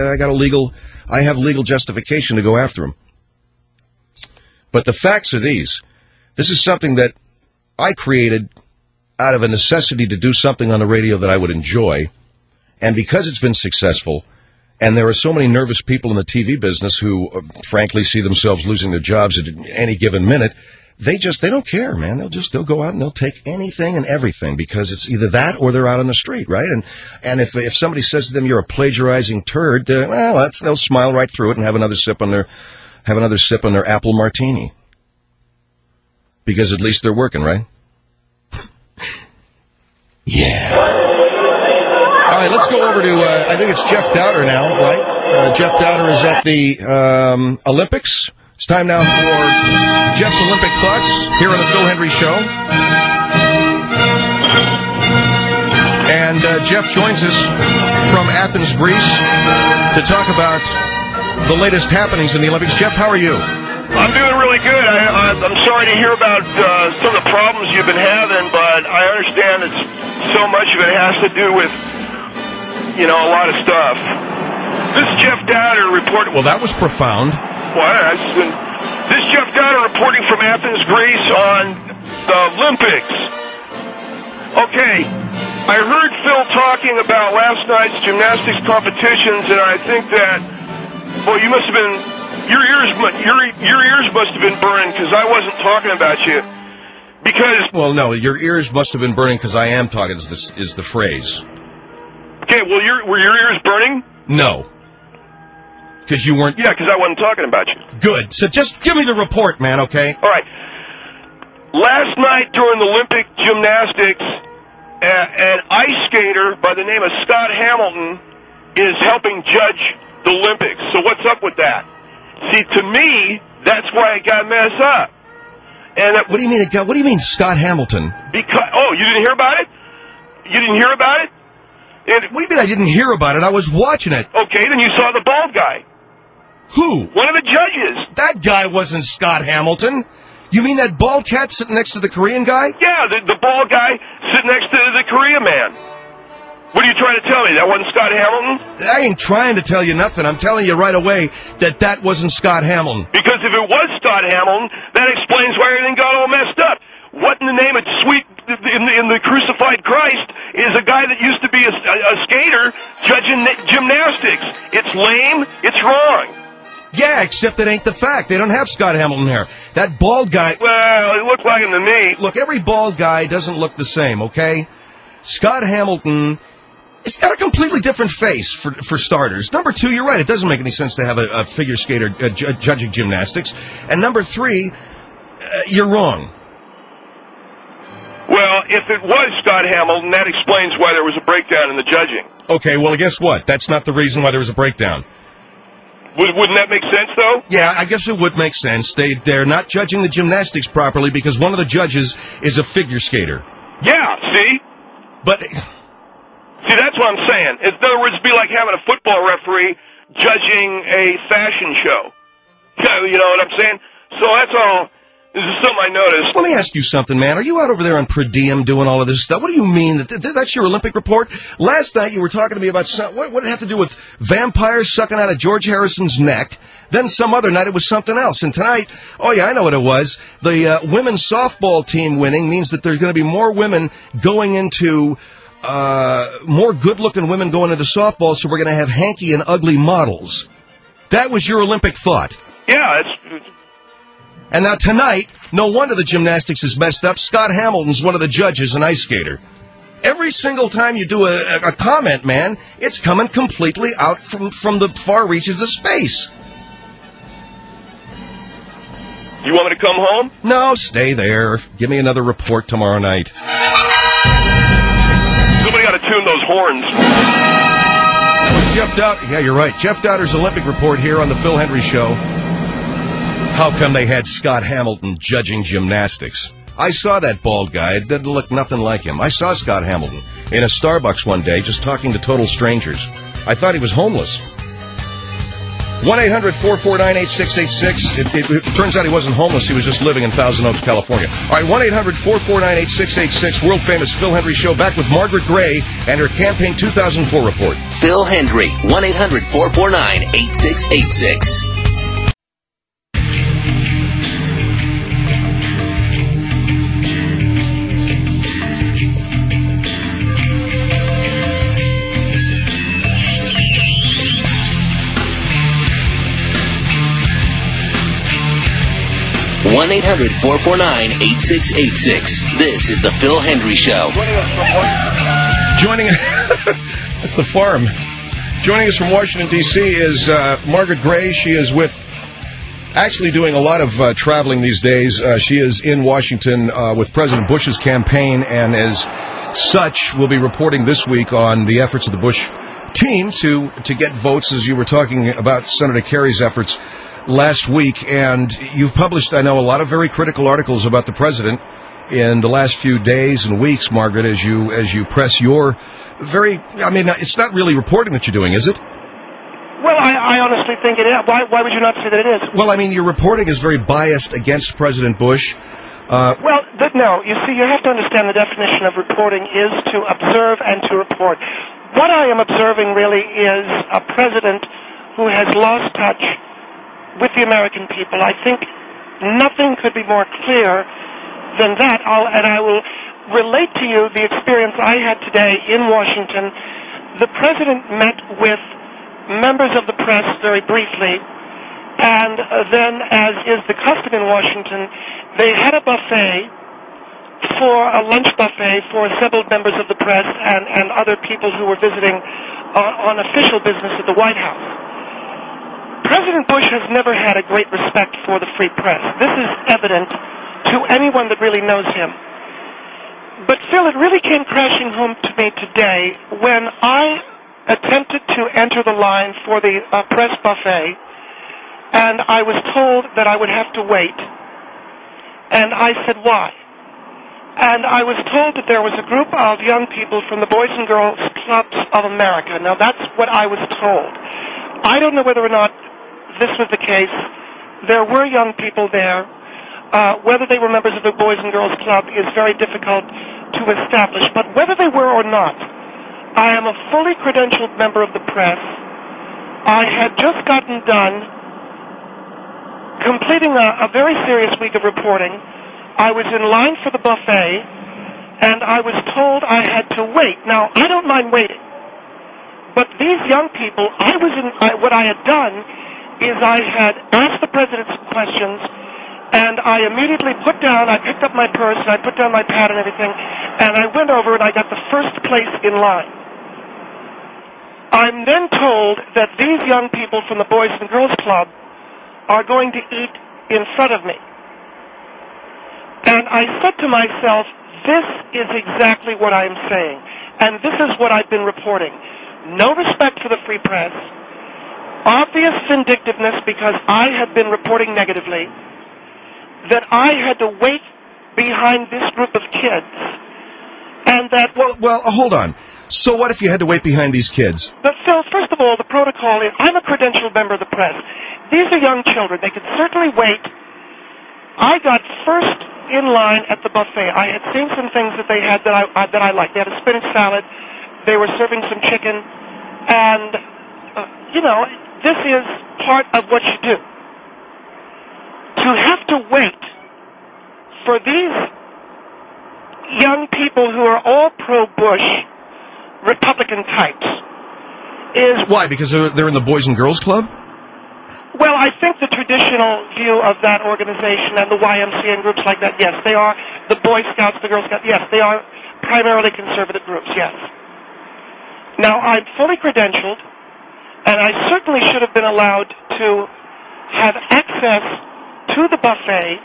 I have legal justification to go after him. But the facts are these. This is something that I created out of a necessity to do something on the radio that I would enjoy. And because it's been successful, and there are so many nervous people in the TV business who, frankly, see themselves losing their jobs at any given minute, they don't care, man. They'll go out and they'll take anything and everything because it's either that or they're out on the street, right? And if somebody says to them, you're a plagiarizing turd, they'll smile right through it and have another sip on their apple martini. Because at least they're working, right? Yeah. All right, let's go over to, I think it's Jeff Dowder now, right? Jeff Dowder is at the Olympics. It's time now for Jeff's Olympic Thoughts here on the Phil Hendry Show. And Jeff joins us from Athens, Greece, to talk about the latest happenings in the Olympics. Jeff, how are you? I'm doing really good. I'm sorry to hear about some of the problems you've been having, but I understand that so much of it has to do with, a lot of stuff. This is Jeff Dowder reporting. Well, that was profound. This is Jeff Dowder reporting from Athens, Greece on the Olympics. Okay, I heard Phil talking about last night's gymnastics competitions, and I think that, you must have been, your ears must have been burning because I wasn't talking about you. Because... Well, no, your ears must have been burning because I am talking, is the phrase. Okay, were your ears burning? No. Because you weren't... Yeah, because I wasn't talking about you. Good. So just give me the report, man, okay? All right. Last night during the Olympic gymnastics, an ice skater by the name of Scott Hamilton is helping judge the Olympics. So what's up with that? See, to me, that's why it got messed up. And What do you mean it got... What do you mean, Scott Hamilton? Because you didn't hear about it? You didn't hear about it? What do you mean I didn't hear about it? I was watching it. Okay, then you saw the bald guy. Who? One of the judges. That guy wasn't Scott Hamilton. You mean that bald cat sitting next to the Korean guy? Yeah, the bald guy sitting next to the Korea man. What are you trying to tell me? That wasn't Scott Hamilton? I ain't trying to tell you nothing. I'm telling you right away that wasn't Scott Hamilton. Because if it was Scott Hamilton, that explains why everything got all messed up. What in the name of sweet, in the crucified Christ, is a guy that used to be a skater judging gymnastics? It's lame. It's wrong. Yeah, except it ain't the fact. They don't have Scott Hamilton here. That bald guy... Well, it looked like him to me. Look, every bald guy doesn't look the same, okay? Scott Hamilton... It's got a completely different face, for starters. Number two, you're right. It doesn't make any sense to have a figure skater judging gymnastics. And number three, you're wrong. Well, if it was Scott Hamilton, that explains why there was a breakdown in the judging. Okay, well, guess what? That's not the reason why there was a breakdown. Wouldn't that make sense, though? Yeah, I guess it would make sense. They're not judging the gymnastics properly because one of the judges is a figure skater. Yeah, see? But... See, that's what I'm saying. In other words, it'd be like having a football referee judging a fashion show. You know what I'm saying? So that's all. This is something I noticed. Let me ask you something, man. Are you out over there on per diem doing all of this stuff? What do you mean? That's your Olympic report? Last night you were talking to me about what did it have to do with vampires sucking out of George Harrison's neck? Then some other night it was something else. And tonight, oh yeah, I know what it was. The women's softball team winning means that there's going to be more women going into... more good-looking women going into softball, so we're going to have hanky and ugly models. That was your Olympic thought. Yeah, And now tonight, no wonder the gymnastics is messed up. Scott Hamilton's one of the judges, an ice skater. Every single time you do a comment, man, it's coming completely out from the far reaches of space. You want me to come home? No, stay there. Give me another report tomorrow night. Somebody got to tune those horns. Jeff Dowd. Yeah, you're right. Jeff Dowder's Olympic report here on the Phil Hendry Show. How come they had Scott Hamilton judging gymnastics? I saw that bald guy. It didn't look nothing like him. I saw Scott Hamilton in a Starbucks one day just talking to total strangers. I thought he was homeless. 1-800-449-8686. It turns out he wasn't homeless. He was just living in Thousand Oaks, California. All right, 1-800-449-8686. World-famous Phil Hendry Show. Back with Margaret Gray and her Campaign 2004 report. Phil Hendry, 1-800-449-8686. One 1-800-449-8686. This is the Phil Hendry Show. Joining that's the farm. Joining us from Washington, D.C. is Margaret Gray. She is actually doing a lot of traveling these days. She is in Washington with President Bush's campaign, and as such will be reporting this week on the efforts of the Bush team to get votes, as you were talking about Senator Kerry's efforts last week. And you've published, I know, a lot of very critical articles about the president in the last few days and weeks, Margaret, as you press your very, I mean, it's not really reporting that you're doing, is it? Well, I honestly think it is. Why would you not say that it is? Well, I mean, your reporting is very biased against President Bush. No. You see, you have to understand the definition of reporting is to observe and to report. What I am observing really is a president who has lost touch with the American people. I think nothing could be more clear than that. I will relate to you the experience I had today in Washington. The president met with members of the press very briefly, and then, as is the custom in Washington, they had a buffet, a lunch buffet for several members of the press and other people who were visiting on official business at the White House. President Bush has never had a great respect for the free press. This is evident to anyone that really knows him. But, Phil, it really came crashing home to me today when I attempted to enter the line for the press buffet, and I was told that I would have to wait. And I said, why? And I was told that there was a group of young people from the Boys and Girls Clubs of America. Now, that's what I was told. I don't know whether or not this was the case. There were young people there. Whether they were members of the Boys and Girls Club is very difficult to establish. But whether they were or not, I am a fully credentialed member of the press. I had just gotten done completing a very serious week of reporting. I was in line for the buffet, and I was told I had to wait. Now, I don't mind waiting, but these young people, what I had done is I had asked the president some questions, and I immediately I picked up my purse, and I put down my pad and everything, and I went over and I got the first place in line. I'm then told that these young people from the Boys and Girls Club are going to eat in front of me. And I said to myself, this is exactly what I'm saying. And this is what I've been reporting. No respect for the free press. Obvious vindictiveness because I had been reporting negatively. That I had to wait behind this group of kids. And that... Well, hold on. So what if you had to wait behind these kids? So, first of all, the protocol is, I'm a credentialed member of the press. These are young children. They could certainly wait. I got first in line at the buffet. I had seen some things that they had that I liked. They had a spinach salad. They were serving some chicken. And, this is part of what you do. To have to wait for these young people who are all pro-Bush Republican types is... Why? Because they're in the Boys and Girls Club? Well, I think the traditional view of that organization and the YMCA and groups like that, yes, they are. The Boy Scouts, the Girl Scouts, yes, they are primarily conservative groups, yes. Now, I'm fully credentialed, and I certainly should have been allowed to have access to the buffet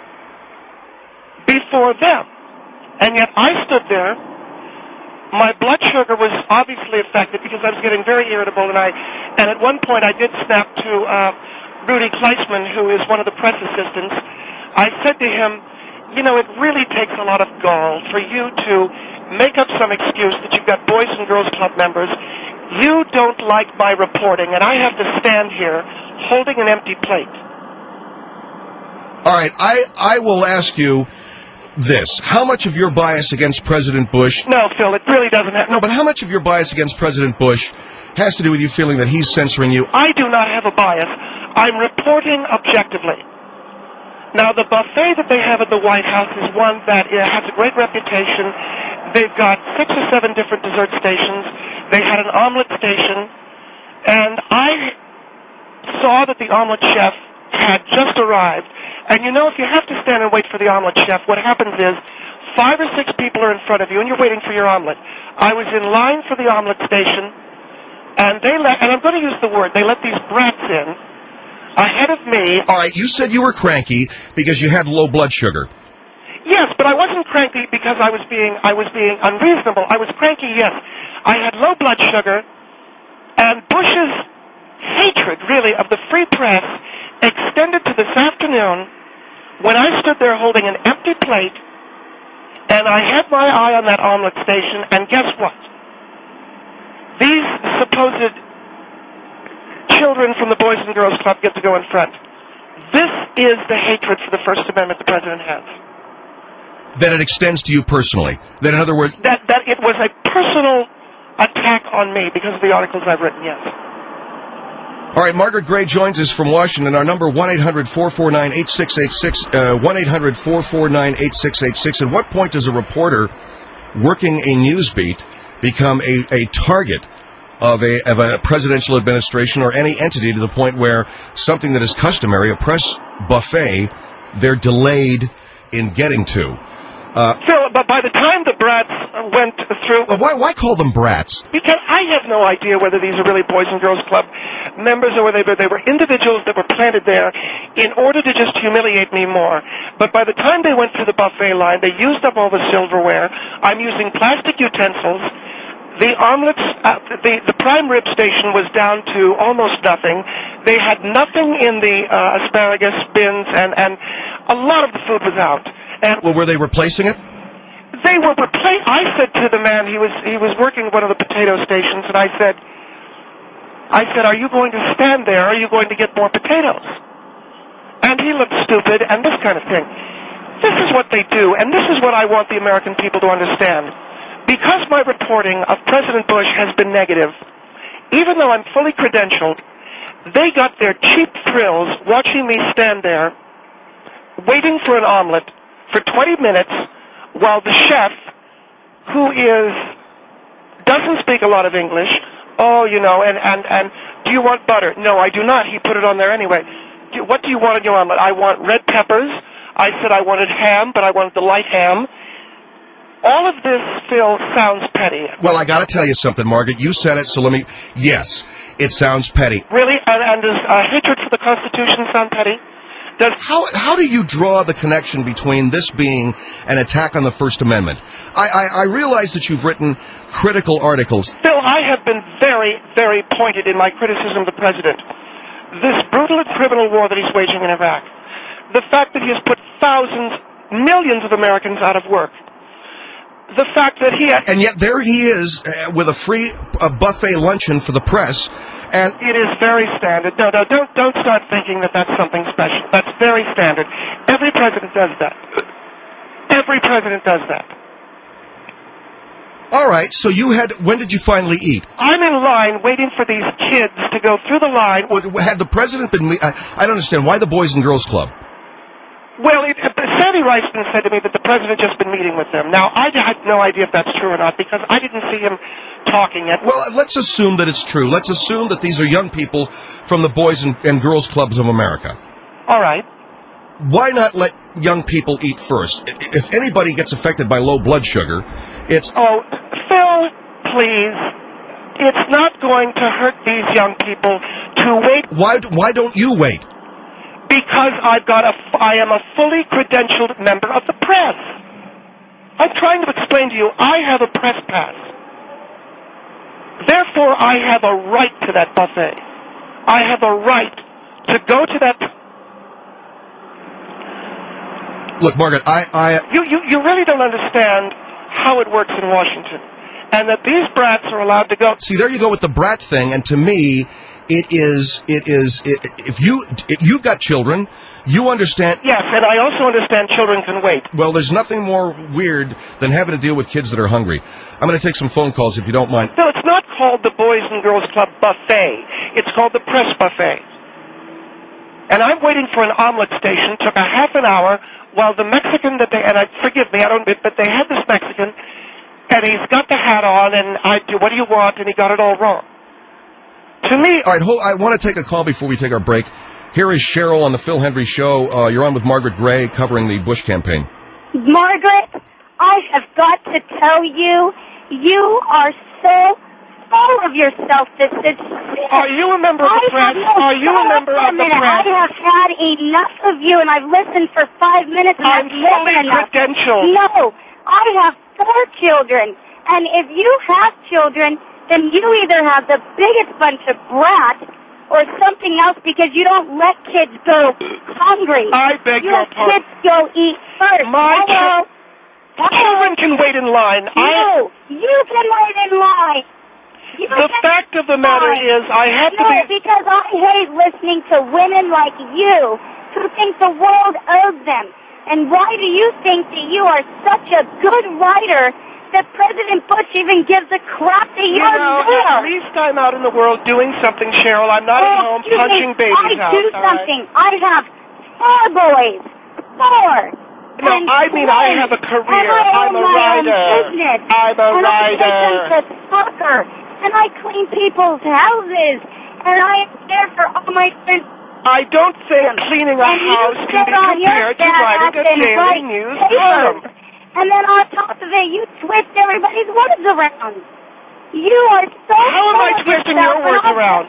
before them. And yet I stood there. My blood sugar was obviously affected because I was getting very irritable, and at one point I did snap to Rudy Kleisman, who is one of the press assistants. I said to him, it really takes a lot of gall for you to make up some excuse that you've got Boys and Girls Club members. You don't like my reporting, and I have to stand here holding an empty plate. All right, I will ask you this. How much of your bias against President Bush... No, Phil, it really doesn't have... No, but how much of your bias against President Bush has to do with you feeling that he's censoring you? I do not have a bias. I'm reporting objectively. Now, the buffet that they have at the White House is one that has a great reputation. They've got 6 or 7 different dessert stations. They had an omelet station. And I saw that the omelet chef had just arrived. And if you have to stand and wait for the omelet chef, what happens is 5 or 6 people are in front of you, and you're waiting for your omelet. I was in line for the omelet station, and I'm going to use the word, they let these brats in ahead of me. All right, you said you were cranky because you had low blood sugar. Yes, but I wasn't cranky because I was being unreasonable. I was cranky, yes. I had low blood sugar, and Bush's hatred, really, of the free press extended to this afternoon when I stood there holding an empty plate, and I had my eye on that omelet station, and guess what? These supposed children from the Boys and Girls Club get to go in front. This is the hatred for the First Amendment the president has. That it extends to you personally. That, in other words... That it was a personal attack on me because of the articles I've written, yes. All right, Margaret Gray joins us from Washington. Our number, 1-800-449-8686, 1-800-449-8686. At what point does a reporter working a news beat become a target of a presidential administration or any entity to the point where something that is customary, a press buffet, they're delayed in getting to? Phil, but by the time the brats went through... Well, why call them brats? Because I have no idea whether these are really Boys and Girls Club members or whether they were individuals that were planted there in order to just humiliate me more. But by the time they went through the buffet line, they used up all the silverware. I'm using plastic utensils. The omelets, the prime rib station was down to almost nothing. They had nothing in the asparagus bins, and a lot of the food was out. And well, were they replacing it? They were replacing. I said to the man, he was working one of the potato stations, and I said, are you going to stand there, or are you going to get more potatoes? And he looked stupid, and this kind of thing. This is what they do, and this is what I want the American people to understand. Because my reporting of President Bush has been negative, even though I'm fully credentialed, they got their cheap thrills watching me stand there, waiting for an omelet for 20 minutes, while the chef, who doesn't speak a lot of English, and do you want butter? No, I do not. He put it on there anyway. What do you want in your omelet? I want red peppers. I said I wanted ham, but I wanted the light ham. All of this, Phil, sounds petty. Well, I got to tell you something, Margaret. You said it, so let me... Yes, it sounds petty. Really? And does hatred for the Constitution sound petty? How do you draw the connection between this being an attack on the First Amendment? I realize that you've written critical articles. Phil, I have been very, very pointed in my criticism of the President. This brutal and criminal war that he's waging in Iraq. The fact that he has put millions of Americans out of work. The fact that and yet there he is with a free buffet luncheon for the press, and it is very standard. No, don't start thinking that that's something special. That's very standard. Every president does that. Every president does that. All right. So when did you finally eat? I'm in line waiting for these kids to go through the line. Had the president been? I don't understand why the Boys and Girls Club. Well, Sandy Reisman said to me that the president had just been meeting with them. Now, I had no idea if that's true or not because I didn't see him talking yet. Well, let's assume that it's true. Let's assume that these are young people from the Boys and Girls Clubs of America. All right. Why not let young people eat first? If anybody gets affected by low blood sugar, it's... Oh, Phil, please. It's not going to hurt these young people to wait. Why don't you wait? Because I am a fully credentialed member of the press. I'm trying to explain to you, I have a press pass. Therefore, I have a right to that buffet. I have a right to go to that... Look, Margaret, You really don't understand how it works in Washington. And that these brats are allowed to go... See, there you go with the brat thing, and to me... If you've got children, you understand... Yes, and I also understand children can wait. Well, there's nothing more weird than having to deal with kids that are hungry. I'm going to take some phone calls if you don't mind. No, it's not called the Boys and Girls Club Buffet. It's called the Press Buffet. And I'm waiting for an omelet station. Took a half an hour while the Mexican that they... And forgive me, I don't... But they had this Mexican, and he's got the hat on, and what do you want? And he got it all wrong. To me... All right, I want to take a call before we take our break. Here is Cheryl on the Phil Hendrie Show. You're on with Margaret Gray covering the Bush campaign. Margaret, I have got to tell you, you are so full of yourself. Are you a member of the press? Are you a member of the press? I have had enough of you, and I've listened for 5 minutes. I'm fully credentialed. No, I have 4 children, and if you have children... then you either have the biggest bunch of brats or something else because you don't let kids go hungry. I beg your pardon. Kids go eat first. Children can wait in line. No, you can wait in line. The fact of the matter is I have to be... No, because I hate listening to women like you who think the world owes them. And why do you think that you are such a good writer that President Bush even gives a crap that you're there? At least I'm out in the world doing something, Cheryl. I'm not at home punching babies out. I do something. Right? I have 4 boys. 4. No, I mean I have a career. I'm a writer. I'm a writer. I take them to soccer. And I clean people's houses. And I am there for all my friends. I don't think cleaning a house can be compared to writing a daily news column. and then on top of it, you twist everybody's words around. You are so... How am I twisting your words around?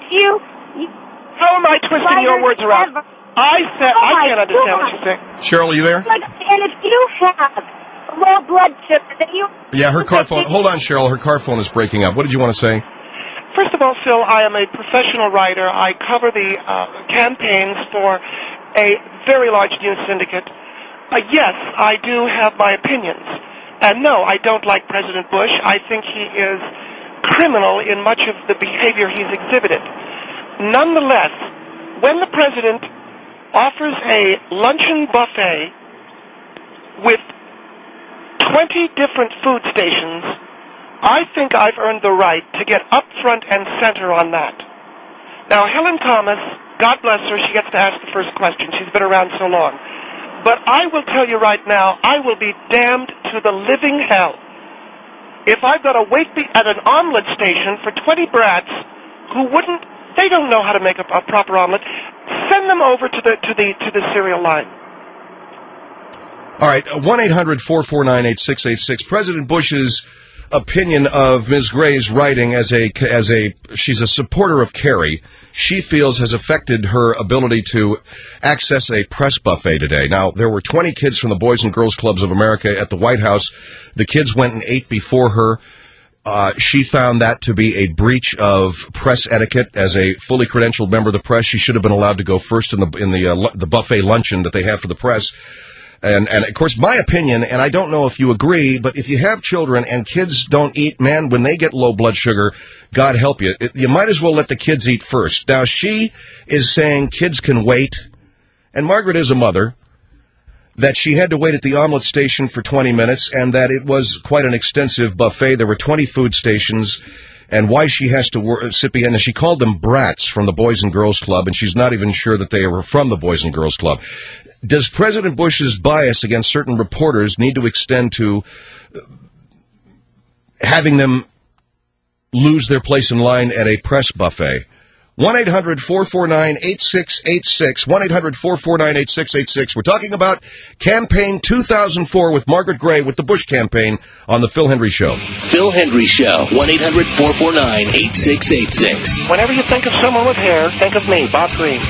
How am I twisting your words around? I can't understand what you're saying. Cheryl, are you there? And if you have low blood sugar, then you... Yeah, her car phone... Hold on, Cheryl. Her car phone is breaking up. What did you want to say? First of all, Phil, I am a professional writer. I cover the campaigns for a very large news syndicate. Yes, I do have my opinions. And no, I don't like President Bush. I think he is criminal in much of the behavior he's exhibited. Nonetheless, when the president offers a luncheon buffet with 20 different food stations, I think I've earned the right to get up front and center on that. Now, Helen Thomas, God bless her, she gets to ask the first question. She's been around so long. But I will tell you right now, I will be damned to the living hell if I've got to wait at an omelet station for 20 brats who they don't know how to make a proper omelet. Send them over to the cereal line. All right, 1-800-449-8686. President Bush's opinion of Ms. Gray's writing she's a supporter of Kerry, she feels has affected her ability to access a press buffet today. Now, there were 20 kids from the Boys and Girls Clubs of America at the White House. The kids went and ate before her. She found that to be a breach of press etiquette. As a fully credentialed member of the press, she should have been allowed to go first in the buffet luncheon that they have for the press. And of course, my opinion, and I don't know if you agree, but if you have children and kids don't eat, man, when they get low blood sugar, God help you. You might as well let the kids eat first. Now, she is saying kids can wait, and Margaret is a mother, that she had to wait at the omelet station for 20 minutes, and that it was quite an extensive buffet. There were 20 food stations, and why she has to sit behind, and she called them brats from the Boys and Girls Club, and she's not even sure that they were from the Boys and Girls Club. Does President Bush's bias against certain reporters need to extend to having them lose their place in line at a press buffet? 1-800-449-8686. 1-800-449-8686. We're talking about Campaign 2004 with Margaret Gray with the Bush campaign on the Phil Hendry Show. Phil Hendry Show. 1-800-449-8686. Whenever you think of someone with hair, think of me, Bob Green.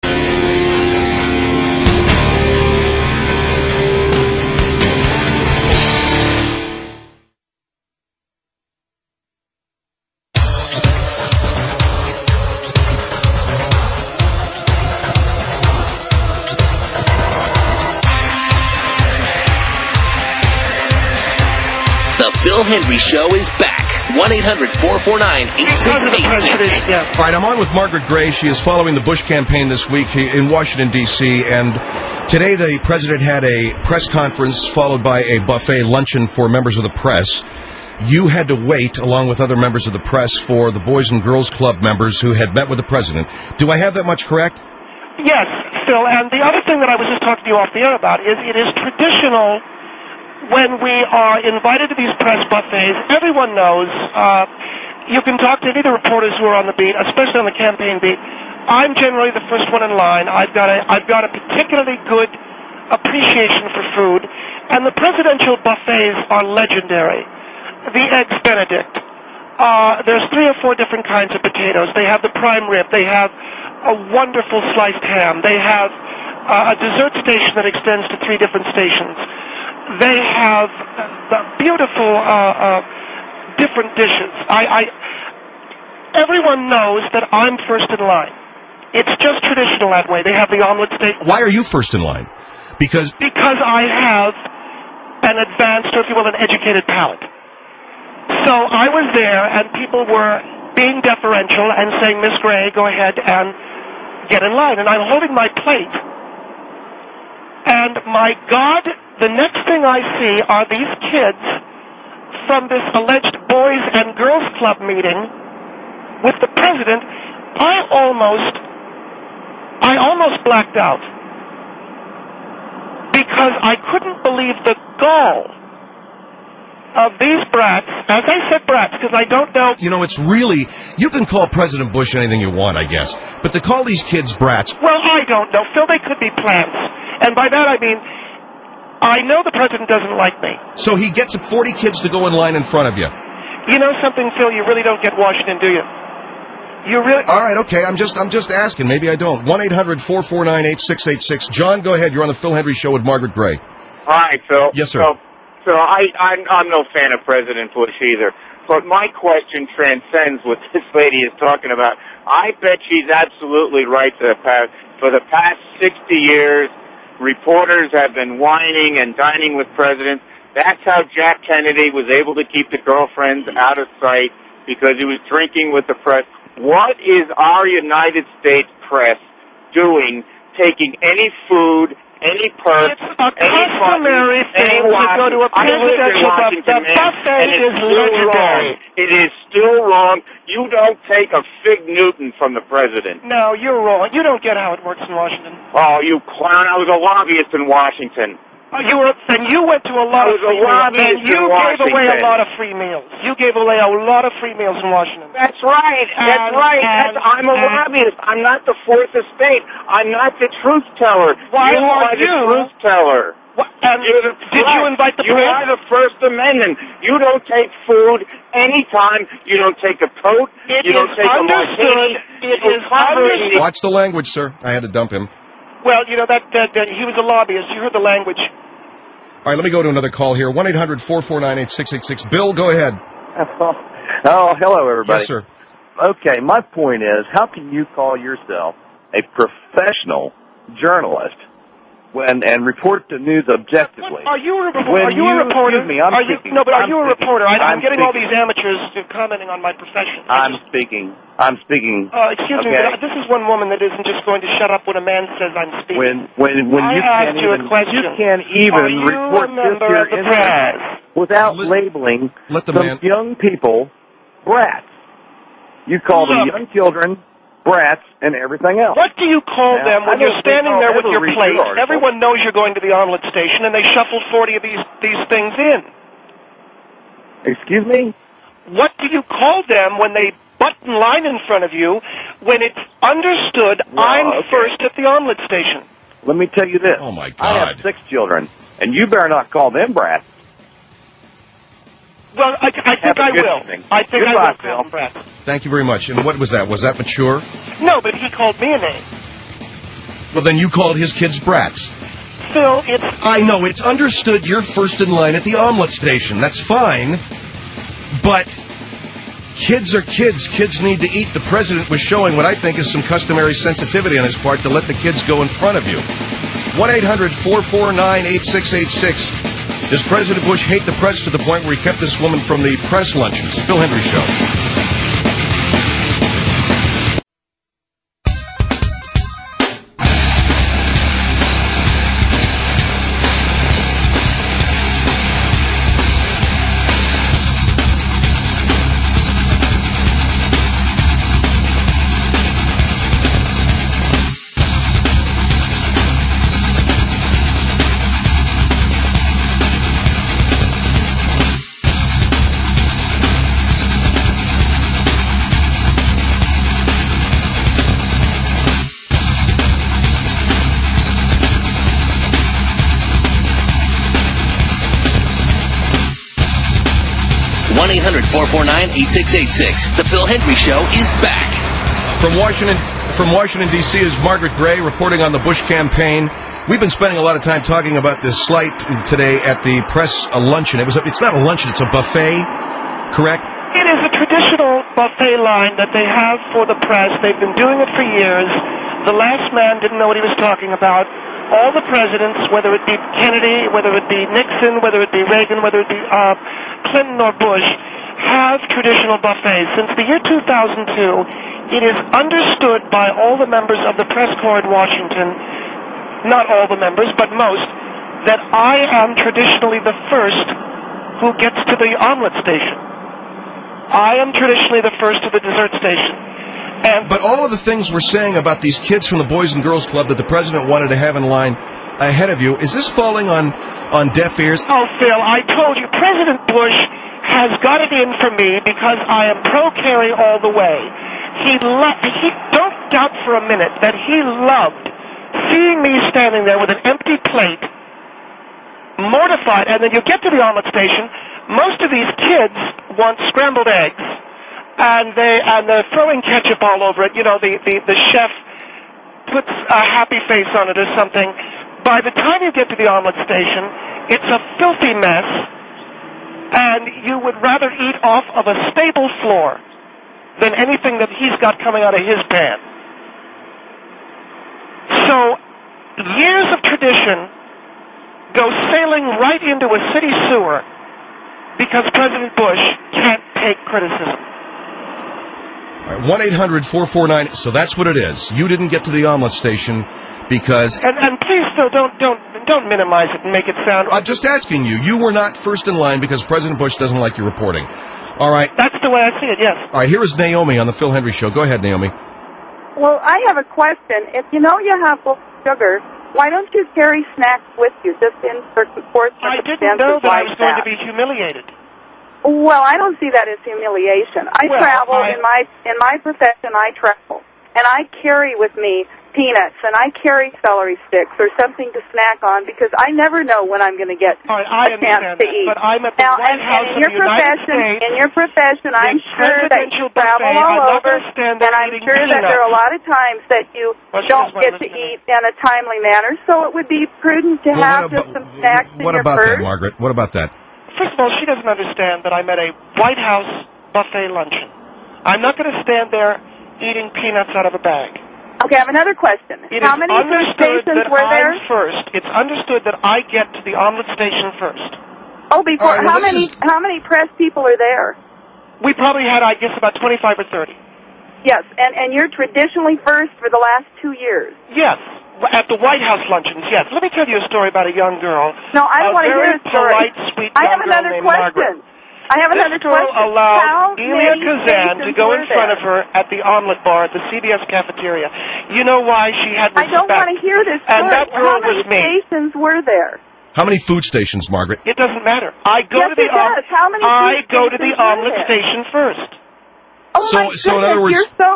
Phil Hendry Show is back. 1-800-449-8686. All right, I'm on with Margaret Gray. She is following the Bush campaign this week in Washington, D.C., and today the president had a press conference followed by a buffet luncheon for members of the press. You had to wait, along with other members of the press, for the Boys and Girls Club members who had met with the president. Do I have that much correct? Yes, Phil, and the other thing that I was just talking to you off the air about is it is traditional when we are invited to these press buffets. Everyone knows, you can talk to any of the reporters who are on the beat, especially on the campaign beat. I'm generally the first one in line. I've got a particularly good appreciation for food, and the presidential buffets are legendary. The Eggs Benedict. There's 3 or 4 different kinds of potatoes. They have the prime rib. They have a wonderful sliced ham. They have a dessert station that extends to 3 different stations. They have the beautiful different dishes. Everyone knows that I'm first in line. It's just traditional that way. They have the omelet steak. Why are you first in line? Because I have an advanced, or if you will, an educated palate. So I was there, and people were being deferential and saying, Miss Gray, go ahead and get in line. And I'm holding my plate. And my God, the next thing I see are these kids from this alleged Boys and Girls Club meeting with the president. I almost blacked out because I couldn't believe the gall of these brats. As I said brats, because I don't know. You know, it's really, you can call President Bush anything you want, I guess. But to call these kids brats. Well, I don't know. Phil, they could be plants. And by that I mean, I know the president doesn't like me. So he gets 40 kids to go in line in front of you. You know something, Phil? You really don't get Washington, do you? You really... All right, okay. I'm just asking. Maybe I don't. 1-800-449-8686. John, go ahead. You're on the Phil Hendry Show with Margaret Gray. Hi, Phil. Yes, sir. So I'm no fan of President Bush either. But my question transcends what this lady is talking about. I bet she's absolutely right. For the past 60 years, reporters have been whining and dining with presidents. That's how Jack Kennedy was able to keep the girlfriends out of sight, because he was drinking with the press. What is our United States press doing, taking any food, any perks, it's a customary thing to go to a presidential buffet. The buffet is legendary. It is still wrong. You don't take a fig Newton from the president. No, you're wrong. You don't get how it works in Washington. Oh, you clown. I was a lobbyist in Washington. Oh, you went to a lot of free meals. And you gave away a lot of free meals. You gave away a lot of free meals in Washington. That's right. I'm a lobbyist. I'm not the Fourth Estate. I'm not the truth teller. Why you are the truth teller. Did you invite the press? You are the First Amendment. You don't take food anytime. You don't take a coat. You don't take a martini. It is understood. Watch the language, sir. I had to dump him. Well, you know, that he was a lobbyist. You heard the language. All right, let me go to another call here. 1-800-449-8686. Bill, go ahead. Oh, hello, everybody. Yes, sir. Okay, my point is, how can you call yourself a professional journalist and report the news objectively? Are you a reporter? Are you a reporter? Excuse me, I'm speaking. No, but are you a reporter? I'm getting all speaking. these amateurs commenting on my profession. I'm speaking. Excuse me, but this is one woman that isn't just going to shut up when a man says I'm speaking. When you can't even report this here incident without labeling some young people brats. You call them young children, brats, and everything else. What do you call them when you're standing there with your plate? Everyone knows you're going to the omelet station, and they shuffle 40 of these things in. Excuse me? What do you call them when they butt in line in front of you when it's understood I'm first at the omelet station? Let me tell you this. Oh, my God. I have 6 children, and you better not call them brats. Well, I think I will. I think I will call them brats. Thank you very much. And what was that? Was that mature? No, but he called me a name. Well, then you called his kids brats. Phil, it's... I know, it's understood you're first in line at the omelet station. That's fine. But kids are kids. Kids need to eat. The president was showing what I think is some customary sensitivity on his part to let the kids go in front of you. 1-800-449-8686. Does President Bush hate the press to the point where he kept this woman from the press luncheons? Phil Hendry Show. One 1-800-449-8686. The Phil Hendry Show is back. From Washington, D.C. is Margaret Gray reporting on the Bush campaign. We've been spending a lot of time talking about this slight today at the press luncheon. It's not a luncheon, it's a buffet, correct? It is a traditional buffet line that they have for the press. They've been doing it for years. The last man didn't know what he was talking about. All the presidents, whether it be Kennedy, whether it be Nixon, whether it be Reagan, whether it be Clinton or Bush, have traditional buffets. Since the year 2002, it is understood by all the members of the press corps in Washington, not all the members, but most, that I am traditionally the first who gets to the omelet station. I am traditionally the first to the dessert station. But all of the things we're saying about these kids from the Boys and Girls Club that the president wanted to have in line ahead of you, is this falling on deaf ears? Oh, Phil, I told you, President Bush has got it in for me because I am pro-Kerry all the way. He don't doubt for a minute that he loved seeing me standing there with an empty plate mortified. And then you get to the omelet station. Most of these kids want scrambled eggs, and they're throwing ketchup all over it. You know, the chef puts a happy face on it or something. By the time you get to the omelet station, it's a filthy mess, and you would rather eat off of a stable floor than anything that he's got coming out of his pan. So years of tradition go sailing right into a city sewer because President Bush can't take criticism. 1-800-449. So that's what it is. You didn't get to the omelet station because... And please, Phil, don't minimize it and make it sound... I'm just asking you. You were not first in line because President Bush doesn't like your reporting. All right. That's the way I see it, yes. All right, here is Naomi on the Phil Hendry Show. Go ahead, Naomi. Well, I have a question. If you know you have full sugar, why don't you carry snacks with you, just in certain circumstances? I didn't know that I was going to be humiliated. Well, I don't see that as humiliation. I travel in my profession. I travel, and I carry with me peanuts, and I carry celery sticks or something to snack on because I never know when I'm going to get a chance to eat. But I'm at the White House in your profession, I'm sure that you travel all over, and I'm sure that there are a lot of times that you don't get to eat in a timely manner. So it would be prudent to have just some snacks in your purse. What about that, Margaret? What about that? First of all, she doesn't understand that I'm at a White House buffet luncheon. I'm not going to stand there eating peanuts out of a bag. Okay, I have another question. How many food stations were there? First. It's understood that I get to the omelet station first. Oh, before how many press people are there? We probably had, I guess, about 25 or 30. Yes, and you're traditionally first for the last 2 years. Yes, at the White House luncheons. Yes. Let me tell you a story about a young girl. No, I don't want to hear a story. Polite, sweet young girl named Margaret. I have another question. This girl allowed Elia Kazan to go in front of her at the omelet bar at the CBS cafeteria. You know why she had respect. I don't want to hear this story. And that girl was me. How many stations were there? How many food stations, Margaret? It doesn't matter. I go to the omelet station first. Oh my goodness, in other words,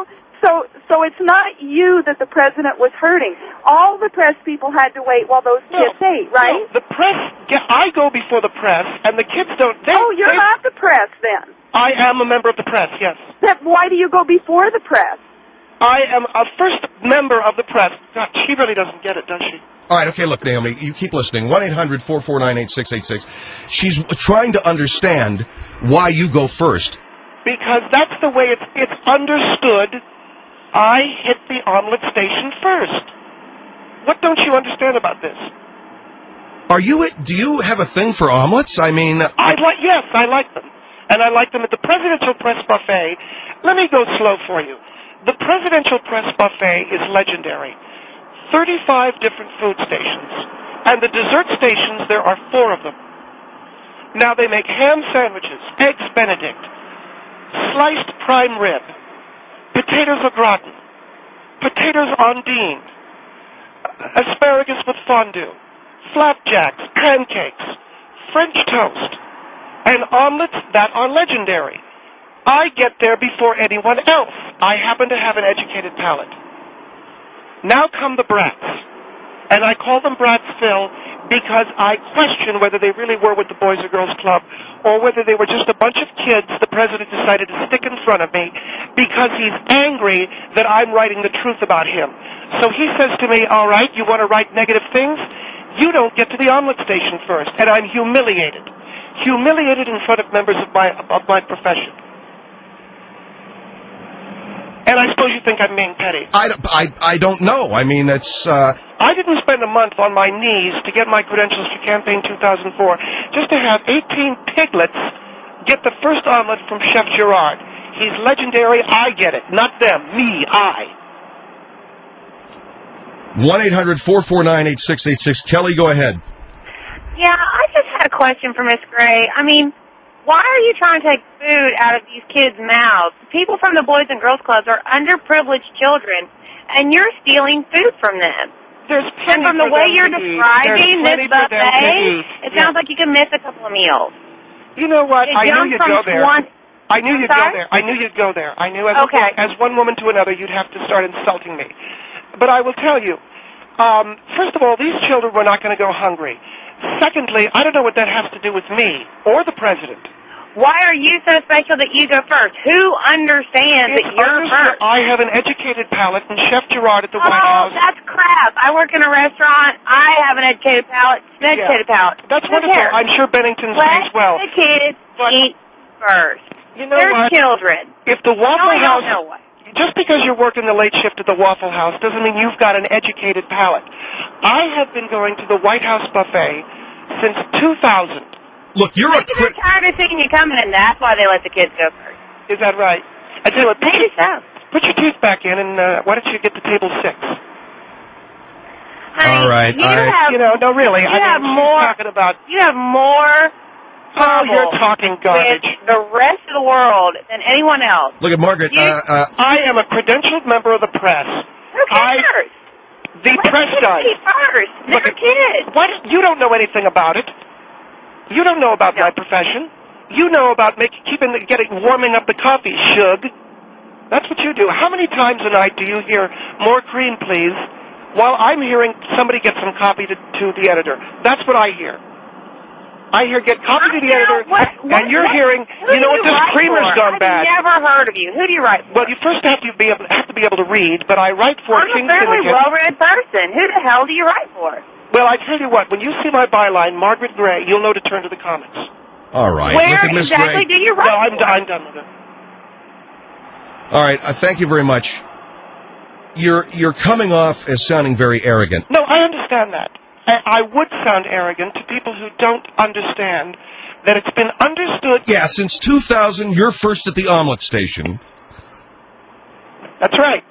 so it's not you that the president was hurting. All the press people had to wait while those kids ate, right? No, the press. I go before the press, and the kids don't. You're not the press then. I am a member of the press. Yes. Then why do you go before the press? I am a first member of the press. God, she really doesn't get it, does she? All right, okay, look, Naomi, you keep listening. 1-800-449-8686. She's trying to understand why you go first. Because that's the way it's understood. I hit the omelet station first. What don't you understand about this? Do you have a thing for omelets? I mean... Yes, I like them. And I like them at the Presidential Press Buffet. Let me go slow for you. The Presidential Press Buffet is legendary. 35 different food stations. And the dessert stations, there are 4 of them. Now they make ham sandwiches, eggs Benedict, sliced prime rib, potatoes au gratin, potatoes ondine, asparagus with fondue, flapjacks, pancakes, French toast, and omelets that are legendary. I get there before anyone else. I happen to have an educated palate. Now come the brats. And I call them brats, Phil, because I question whether they really were with the Boys or Girls Club or whether they were just a bunch of kids the president decided to stick in front of me because he's angry that I'm writing the truth about him. So he says to me, all right, you want to write negative things? You don't get to the omelet station first. And I'm humiliated. Humiliated in front of members of my profession. And I suppose you think I'm being petty. I don't know. I mean, it's... I didn't spend a month on my knees to get my credentials for Campaign 2004 just to have 18 piglets get the first omelet from Chef Gerard. He's legendary. I get it. Not them. Me. I. 1-800-449-8686. Kelly, go ahead. Yeah, I just had a question for Miss Gray. I mean, why are you trying to take food out of these kids' mouths? People from the Boys and Girls Clubs are underprivileged children, and you're stealing food from them. And from the way you're describing this buffet, it sounds like you can miss a couple of meals. You know what? I knew you'd go there. I knew you'd go there. I knew you'd go there. I knew as one woman to another you'd have to start insulting me. But I will tell you, First of all, these children were not going to go hungry. Secondly, I don't know what that has to do with me or the president. Why are you so special that you go first? Who understands that you're first? I have an educated palate, and Chef Gerard at the White House. Oh, that's crap. I work in a restaurant. I have an educated palate. That's wonderful. I'm sure Bennington's as well. Educated eat first. You know They're what? children. If the Waffle House, don't know what. just because you're working the late shift at the Waffle House doesn't mean you've got an educated palate. I have been going to the White House buffet since 2000. Look, you're Maybe they're tired of seeing you coming, and that's why they let the kids go first. Is that right? I tell you what, Maybe so. put your teeth back in, and why don't you get to table 6? All right. No, really. You have more. Talking about. You have more. Oh, you're talking garbage. With the rest of the world than anyone else. Look at Margaret. I am a credentialed member of the press. Who cares? The press does. First, never kids. You don't know anything about it. You don't know about my profession. You know about warming up the coffee, shug. That's what you do. How many times a night do you hear "more cream, please"? While I'm hearing somebody get some coffee to the editor. That's what I hear. I hear get copy to the editor, and you're hearing, you know what, this creamer's gone bad. I've never heard of you. Who do you write for? Well, you first have to be able to read, but I write for I'm a fairly well-read person. Who the hell do you write for? Well, I tell you what, when you see my byline, Margaret Gray, you'll know to turn to the comments. All right. Where Look at Miss exactly Gray. do you write No, I'm done with it. All right. Thank you very much. You're coming off as sounding very arrogant. No, I understand that. I would sound arrogant to people who don't understand that it's been understood. Yeah, since 2000, you're first at the omelet station. That's right.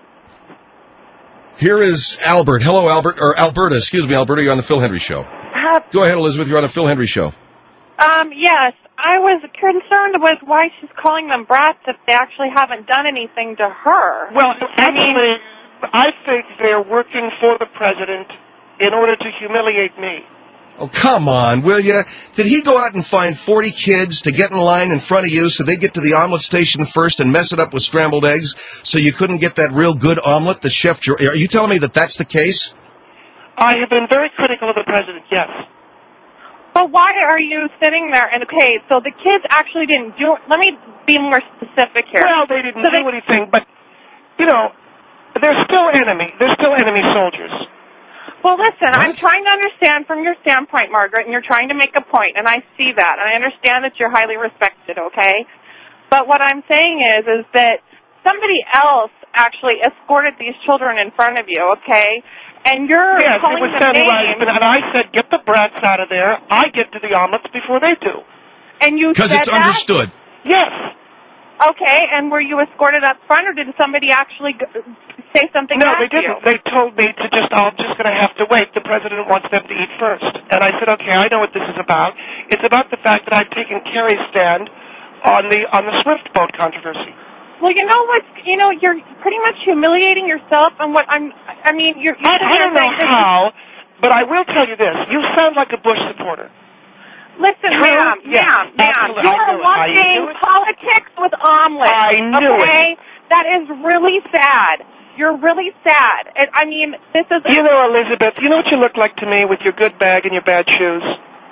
Here is Albert. Hello, Albert. Or Alberta. Excuse me, Alberta. You're on the Phil Hendry Show. Go ahead, Elizabeth. You're on the Phil Hendry Show. Yes. I was concerned with why she's calling them brats if they actually haven't done anything to her. Well, actually, I think they're working for the president in order to humiliate me. Oh, come on, will you? Did he go out and find 40 kids to get in line in front of you so they get to the omelet station first and mess it up with scrambled eggs so you couldn't get that real good omelet that Chef... Are you telling me that that's the case? I have been very critical of the president, yes. But why are you sitting there? And okay, so the kids actually didn't do it. Let me be more specific here. Well, they didn't do anything, but, you know, they're still enemy soldiers. Well, listen, I'm trying to understand from your standpoint, Margaret, and you're trying to make a point, and I see that, and I understand that you're highly respected, okay? But what I'm saying is that somebody else actually escorted these children in front of you, okay? And you're calling them names. And I said, get the brats out of there. I get to the omelets before they do. And you said that? Because it's understood. Yes. Okay, and were you escorted up front, or did somebody actually say something No, back they didn't. to you? They told me I'm just going to have to wait. The president wants them to eat first. And I said, okay, I know what this is about. It's about the fact that I've taken Kerry's stand on the Swift boat controversy. Well, you know what? You know, you're pretty much humiliating yourself, and I don't know how, but I will tell you this. You sound like a Bush supporter. Listen, ma'am, you are watching politics with omelets. I knew it. That is really sad. You're really sad. This is... You know, Elizabeth, you know what you look like to me with your good bag and your bad shoes?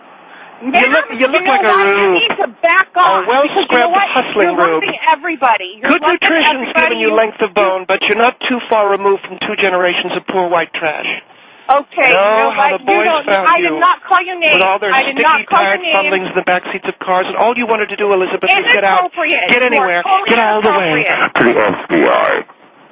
You look like a rube. You need to back off. A well-scrubbed, hustling You're rube. lumping everybody. Good nutrition's giving you length of bone, but you're not too far removed from 2 generations of poor white trash. Okay, how the boys found I did not call your name. With all their sticky, tired fumblings in the back seats of cars, and all you wanted to do, Elizabeth, was get out, get anywhere, get all the way to the FBI.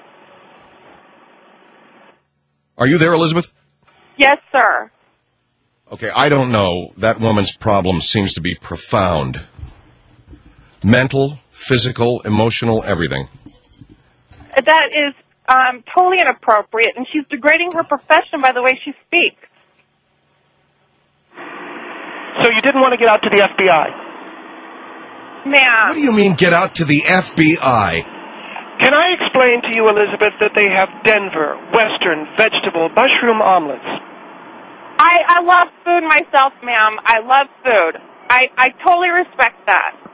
Are you there, Elizabeth? Yes, sir. Okay, I don't know. That woman's problem seems to be profound. Mental, physical, emotional, everything. That is totally inappropriate, and she's degrading her profession by the way she speaks. So you didn't want to get out to the FBI? Ma'am. What do you mean, get out to the FBI? Can I explain to you, Elizabeth, that they have Denver, Western, vegetable, mushroom omelets? I love food myself, ma'am. I love food. I totally respect that.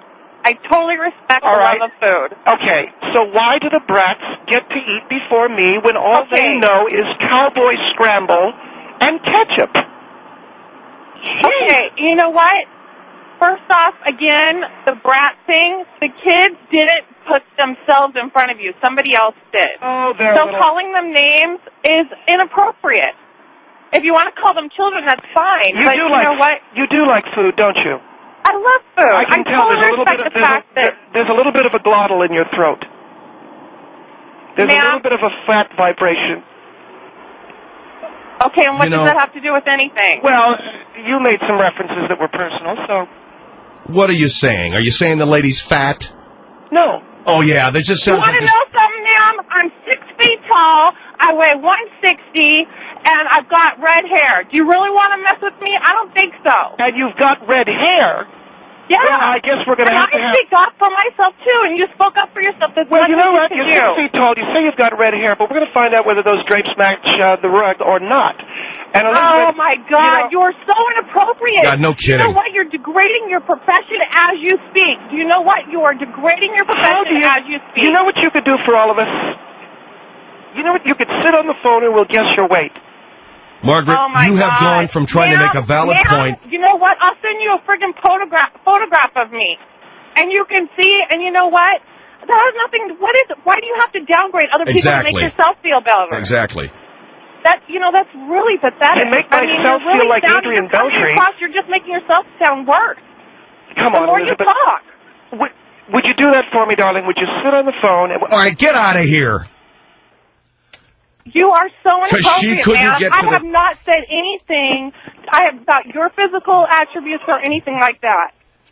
I totally respect the love of food. Okay, so why do the brats get to eat before me when all they know is cowboy scramble and ketchup? Okay, you know what? First off, again, the brat thing, the kids didn't put themselves in front of you. Somebody else did. Oh, they're so calling them names is inappropriate. If you want to call them children, that's fine. But you know what? You do like food, don't you? I love food. I can tell totally there's a little bit of there's a little bit of a glottal in your throat. There's a little bit of a fat vibration. Okay, and what does that have to do with anything? Well, you made some references that were personal, so... What are you saying? Are you saying the lady's fat? No. Oh, yeah, that just You sounds want like to know something, ma'am? I'm 6 feet tall, I weigh 160, and I've got red hair. Do you really want to mess with me? I don't think so. And you've got red hair? Yeah. Well, I guess we're going to have to I speak up for myself, too, and you spoke up for yourself. That's Well, you know what? you. You're 6 feet tall. You say you've got red hair, but we're going to find out whether those drapes match the rug or not. And Oh, my God. You are so inappropriate. God, no kidding. You know what? You're degrading your profession as you speak. Do you know what? You are degrading your profession as you speak. You know what you could do for all of us? You know what? You could sit on the phone and we'll guess your weight. Margaret, you have gone from trying to make a valid point. You know what? I'll send you a friggin' photograph of me. And you can see, and you know what? That has nothing, what is it? Why do you have to downgrade other people to make yourself feel better? Exactly. That's really pathetic. To make myself feel like Adrian Beltre. You're just making yourself sound worse. Come the on, more Elizabeth. you talk. Would you do that for me, darling? Would you sit on the phone? And All right, get out of here. You are so 'Cause she inappropriate, couldn't man. get to I have not said anything. I have about your physical attributes or anything like that.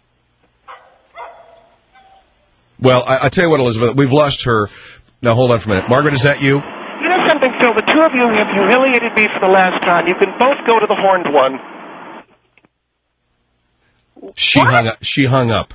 Well, I tell you what, Elizabeth, we've lost her. Now, hold on for a minute. Margaret, is that you? You know something, Phil? The two of you have humiliated me for the last time. You can both go to the horned one. She hung up.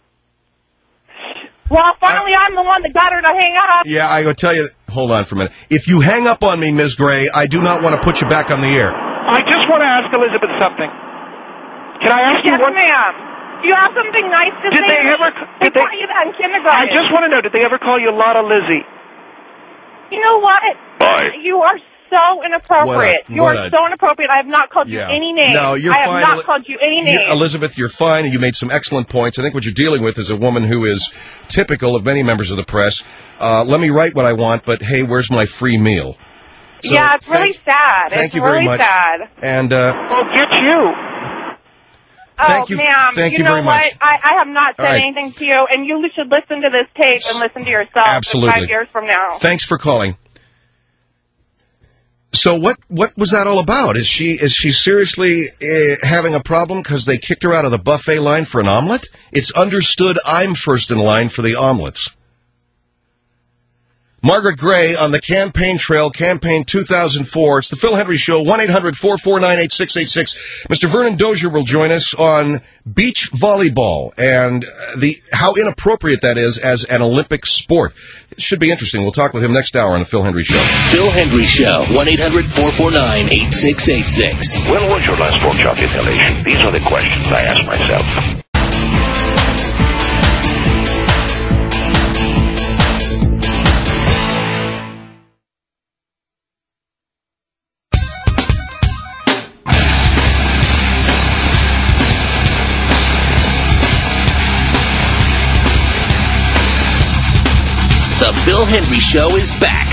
Well, finally, I'm the one that got her to hang up. Yeah, I will tell you. Hold on for a minute. If you hang up on me, Ms. Gray, I do not want to put you back on the air. I just want to ask Elizabeth something. Can I ask you one? Yes, ma'am. Do you have something nice to say? They taught you that in kindergarten. I just want to know, did they ever call you Lotta Lizzie? You know what? You are so inappropriate. You are so inappropriate. I have not called you any name. No, you're fine. fine. I have not called you any name. Elizabeth, you're fine, and you made some excellent points. I think what you're dealing with is a woman who is typical of many members of the press. Let me write what I want, but hey, where's my free meal? So, yeah, it's really sad. Thank you really very much. Sad. And get you. Thank you. Ma'am, Thank you know very much. what? I have not said All right. anything to you, and you should listen to this tape and listen to yourself Absolutely. 5 years from now. Thanks for calling. So what was that all about? Is she seriously having a problem because they kicked her out of the buffet line for an omelet? It's understood I'm first in line for the omelets. Margaret Gray on the campaign trail, campaign 2004. It's the Phil Hendry Show, 1-800-449-8686. Mr. Vernon Dozier will join us on beach volleyball and how inappropriate that is as an Olympic sport. It should be interesting. We'll talk with him next hour on the Phil Hendry Show. Phil Hendry Show, 1-800-449-8686. When was your last pork chop inhalation? These are the questions I ask myself. The Phil Hendry Show is back.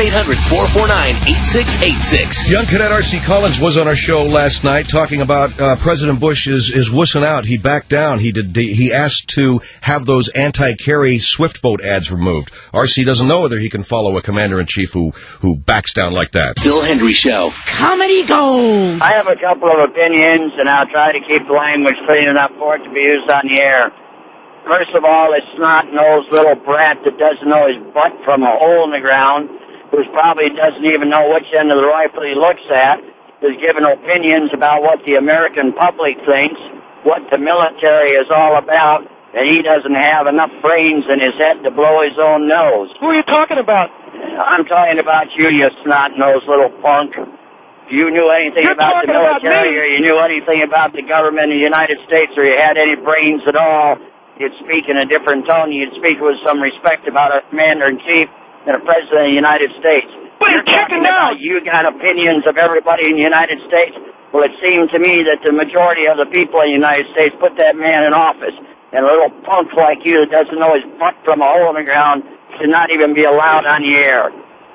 1-800-449-8686. Young Cadet R.C. Collins was on our show last night talking about President Bush is wussing out. He backed down. He asked to have those anti-carry Swift boat ads removed. R.C. doesn't know whether he can follow a commander-in-chief who backs down like that. Phil Hendry Show. Comedy Gold. I have a couple of opinions, and I'll try to keep the language clean enough for it to be used on the air. First of all, this snot-nosed little brat that doesn't know his butt from a hole in the ground, who probably doesn't even know which end of the rifle he looks at, is giving opinions about what the American public thinks, what the military is all about, and he doesn't have enough brains in his head to blow his own nose. Who are you talking about? I'm talking about you, you snot-nosed little punk. If you knew anything about the military or you knew anything about the government of the United States or you had any brains at all, you'd speak in a different tone. You'd speak with some respect about a commander-in-chief and a president of the United States. But you're talking about you got opinions of everybody in the United States. Well, it seemed to me that the majority of the people in the United States put that man in office. And a little punk like you that doesn't know his butt from a hole in the ground should not even be allowed on the air.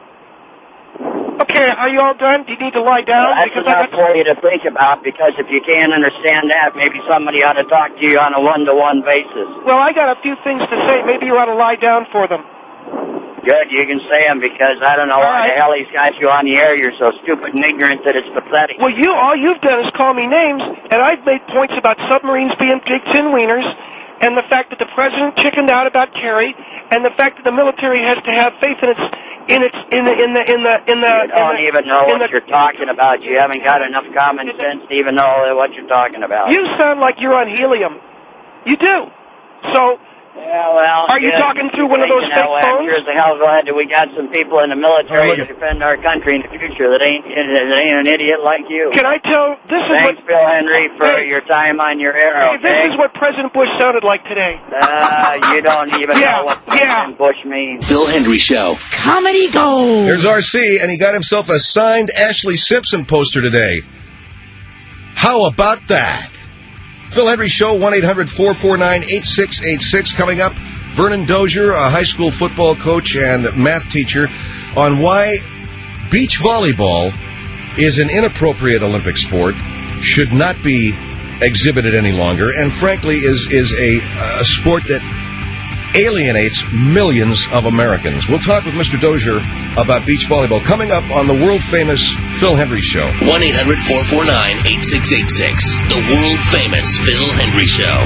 Okay, are you all done? Do you need to lie down? Well, that's enough for you to think about, because if you can't understand that, maybe somebody ought to talk to you on a one-to-one basis. Well, I got a few things to say. Maybe you ought to lie down for them. Good, you can say them, because I don't know why the hell he's got you on the air. You're so stupid and ignorant that it's pathetic. Well, all you've done is call me names, and I've made points about submarines being big tin wieners, and the fact that the president chickened out about Kerry, and the fact that the military has to have faith in You don't even know what you're talking about. You haven't got enough common sense to even know what you're talking about. You sound like you're on helium. You do. So, are you talking through one of those fake phones? Sure as the hell glad that we got some people in the military to defend our country in the future that ain't an idiot like you. Can I tell? Thanks, Bill Henry, for your time on your air. Hey, this is what President Bush sounded like today. You don't even know what President Bush means. Phil Hendry Show. Comedy Gold. Here's RC, and he got himself a signed Ashley Simpson poster today. How about that? Phil Hendry Show, 1-800-449-8686. Coming up, Vernon Dozier, a high school football coach and math teacher, on why beach volleyball is an inappropriate Olympic sport, should not be exhibited any longer, and frankly is a sport that alienates millions of Americans. We'll talk with Mr. Dozier about beach volleyball coming up on the world-famous Phil Hendry Show. 1-800-449-8686. The world-famous Phil Hendry Show.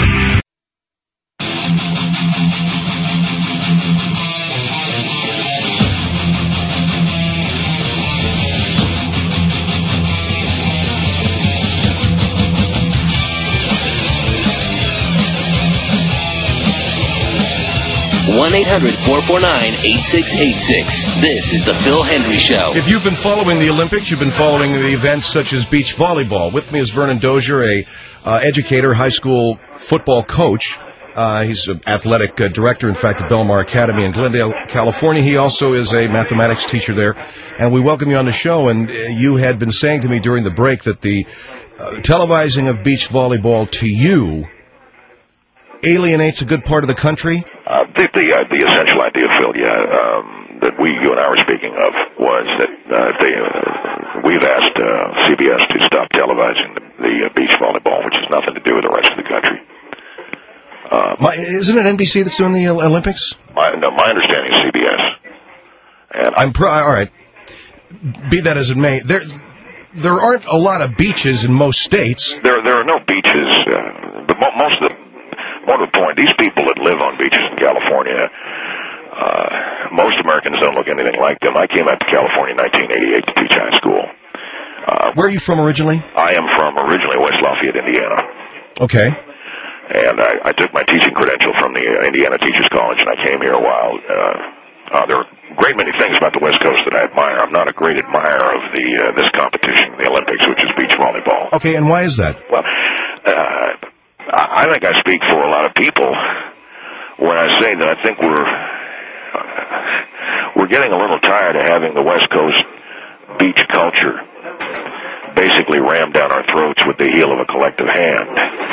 One 1-800-449-8686. This is the Phil Hendry Show. If you've been following the Olympics, you've been following the events such as beach volleyball. With me is Vernon Dozier, a educator, high school football coach. He's an athletic director, in fact, at Belmar Academy in Glendale, California. He also is a mathematics teacher there. And we welcome you on the show. And you had been saying to me during the break that the televising of beach volleyball to you alienates a good part of the country? The essential idea, Phil, that you and I were speaking of was that we've asked CBS to stop televising the beach volleyball, which has nothing to do with the rest of the country. Isn't it NBC that's doing the Olympics? My understanding is CBS. And all right. Be that as it may, there aren't a lot of beaches in most states. There are no beaches. More to the point, these people that live on beaches in California, most Americans don't look anything like them. I came out to California in 1988 to teach high school. Where are you from originally? I am from originally West Lafayette, Indiana. Okay. And I took my teaching credential from the Indiana Teachers College, and I came here a while. There are a great many things about the West Coast that I admire. I'm not a great admirer of this competition, the Olympics, which is beach volleyball. Okay, and why is that? Well, I think I speak for a lot of people when I say that I think we're getting a little tired of having the West Coast beach culture basically rammed down our throats with the heel of a collective hand.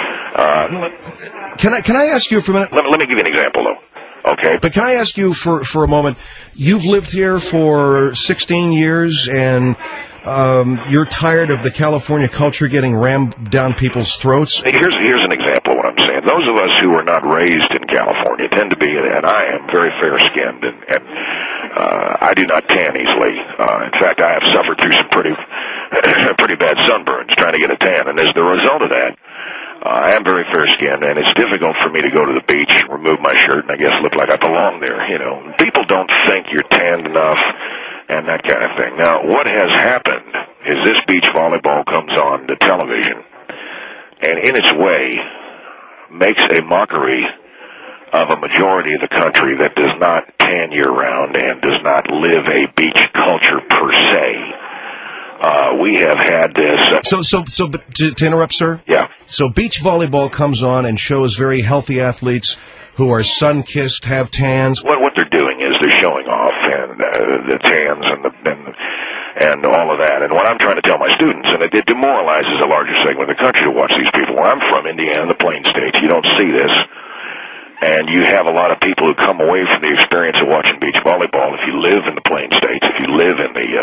Can I ask you for a minute? Let me give you an example, though. Okay. But can I ask you for a moment? You've lived here for 16 years, and you're tired of the California culture getting rammed down people's throats? Here's an example of what I'm saying. Those of us who are not raised in California tend to be, and I am, very fair-skinned, and I do not tan easily. In fact, I have suffered through some pretty bad sunburns trying to get a tan, and as the result of that, I am very fair-skinned, and it's difficult for me to go to the beach, remove my shirt, and I guess look like I belong there. You know, people don't think you're tanned enough and that kind of thing. Now, what has happened is this beach volleyball comes on the television, and in its way makes a mockery of a majority of the country that does not tan year-round and does not live a beach culture per se. We have had this... So, to interrupt, sir? Yeah. So beach volleyball comes on and shows very healthy athletes who are sun-kissed, have tans. What they're doing is they're showing off and the tans and all of that. And what I'm trying to tell my students, and it demoralizes a larger segment of the country to watch these people. Where I'm from, Indiana, the Plain States, you don't see this. And you have a lot of people who come away from the experience of watching beach volleyball. If you live in the Plain States, if you live in the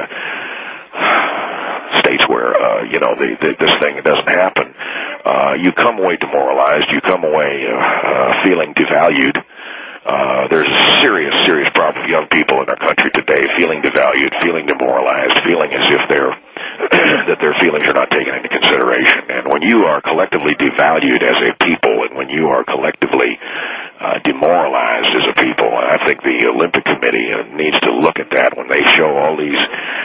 states where, this thing doesn't happen, you come away demoralized. You come away feeling devalued. There's a serious problem with young people in our country today, feeling devalued, feeling demoralized, feeling as if that their feelings are not taken into consideration. And when you are collectively devalued as a people, and when you are collectively demoralized as a people, I think the Olympic Committee needs to look at that when they show all these,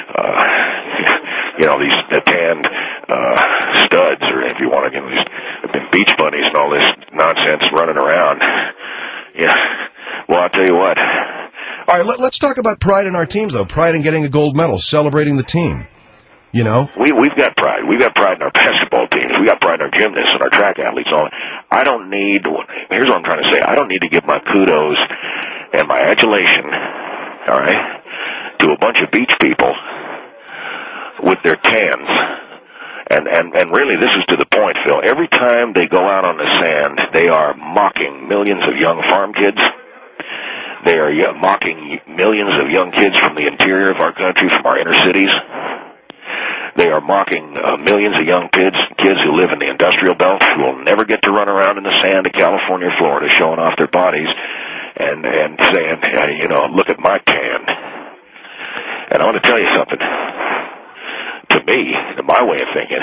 these tanned studs, or if you want to, these beach bunnies and all this nonsense running around. Yeah. Well, I'll tell you what. All right, let's talk about pride in our teams, though. Pride in getting a gold medal, celebrating the team. You know? We've got pride. We've got pride in our basketball teams. We've got pride in our gymnasts and our track athletes. I don't need, here's what I'm trying to say. I don't need to give my kudos and my adulation, all right, to a bunch of beach people with their tans. And really, this is to the point, Phil. Every time they go out on the sand, they are mocking millions of young farm kids. They are mocking millions of young kids from the interior of our country, from our inner cities. They are mocking millions of young kids who live in the industrial belt, who will never get to run around in the sand of California, Florida, showing off their bodies and saying, look at my tan. And I want to tell you something. To me, in my way of thinking,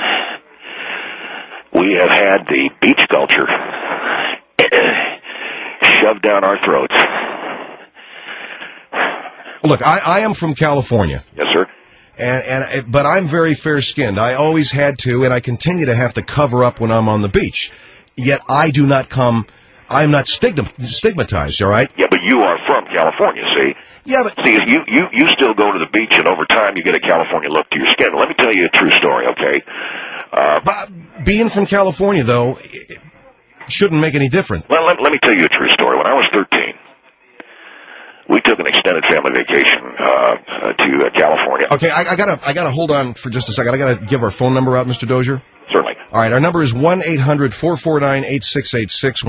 we have had the beach culture shoved down our throats. Look, I am from California. Yes, sir. But I'm very fair-skinned. I always had to, and I continue to have to cover up when I'm on the beach. Yet I do not come. I'm not stigmatized. All right. Yeah, but you are from California. See. Yeah, but see, you still go to the beach, and over time you get a California look to your skin. Let me tell you a true story, okay? Being from California, though, shouldn't make any difference. Well, let me tell you a true story. When I was 13, we took an extended family vacation to California. Okay, I gotta hold on for just a second. I gotta give our phone number out, Mr. Dozier. Certainly. All right, our number is 1-800-449-8686.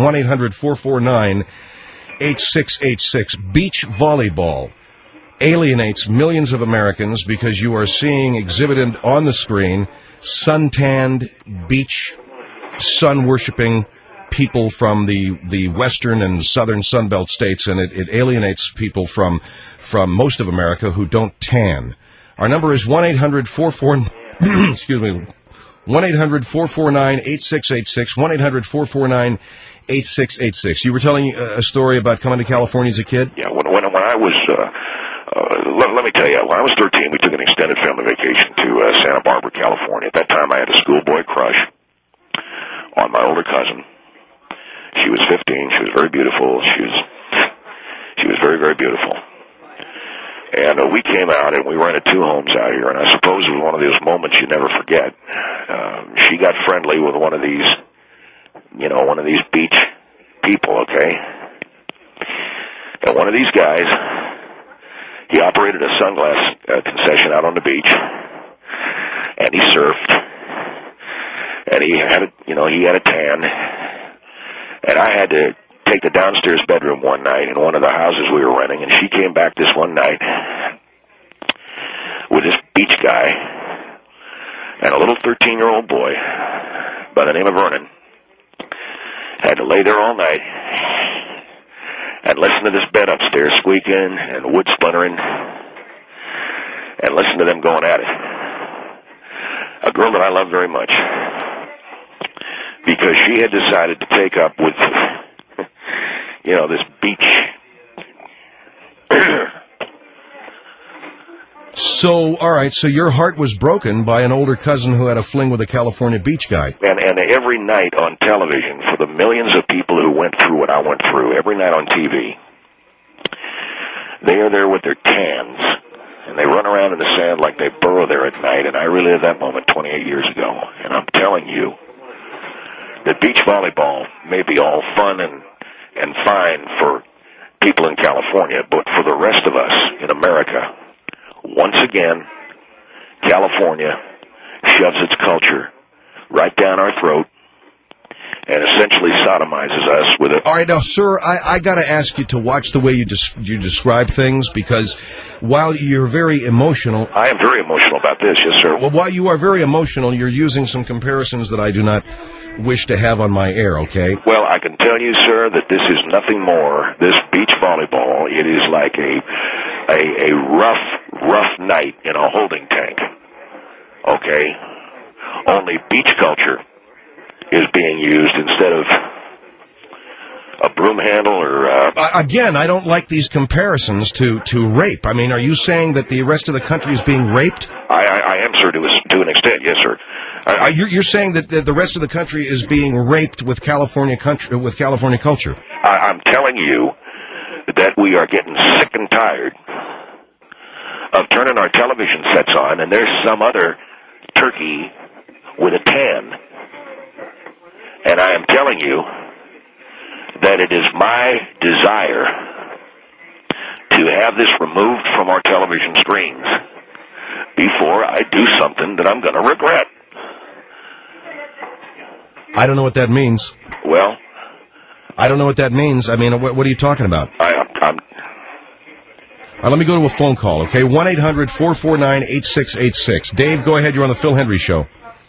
1-800-449-8686. Beach volleyball alienates millions of Americans because you are seeing exhibited on the screen suntanned, beach, sun-worshipping people from the western and southern Sunbelt states, and it alienates people from most of America who don't tan. Our number is 1-800-449, excuse me, 1-800-449-8686, 1-800-449-8686. You were telling a story about coming to California as a kid? Yeah, when I was, let me tell you, when I was 13, we took an extended family vacation to Santa Barbara, California. At that time, I had a schoolboy crush on my older cousin. She was 15. She was very beautiful. She was very, very beautiful. And we came out, and we rented 2 homes out here, and I suppose it was one of those moments you never forget. She got friendly with one of these beach people, okay? And one of these guys, he operated a sunglass concession out on the beach, and he surfed, and he had a tan, and I had to take the downstairs bedroom one night in one of the houses we were renting, and she came back this one night with this beach guy and a little 13-year-old boy by the name of Vernon. Had to lay there all night and listen to this bed upstairs squeaking and wood splintering and listen to them going at it. A girl that I love very much, because she had decided to take up with this beach. So, all right, so your heart was broken by an older cousin who had a fling with a California beach guy. And every night on television, for the millions of people who went through what I went through, every night on TV, they are there with their tans, and they run around in the sand like they burrow there at night, and I relived that moment 28 years ago. And I'm telling you, that beach volleyball may be all fun and fine for people in California, but for the rest of us in America, once again, California shoves its culture right down our throat and essentially sodomizes us with it. All right, now, sir, I got to ask you to watch the way you describe things, because while you're very emotional... I am very emotional about this, yes, sir. Well, while you are very emotional, you're using some comparisons that I do not wish to have on my air, okay? Well, I can tell you, sir, that this is nothing more. This beach volleyball, it is like a rough night in a holding tank, okay? Only beach culture is being used instead of a broom handle or... Again, I don't like these comparisons to rape. I mean, are you saying that the rest of the country is being raped? I am, sir, to an extent, yes, sir. You're saying that the rest of the country is being raped with California culture? I'm telling you that we are getting sick and tired of turning our television sets on, and there's some other turkey with a tan. And I am telling you that it is my desire to have this removed from our television screens before I do something that I'm going to regret. I don't know what that means. Well, I don't know what that means. I mean, what are you talking about? I'm... All right, let me go to a phone call, okay? 1-800-449-8686. Dave, go ahead. You're on the Phil Hendry Show.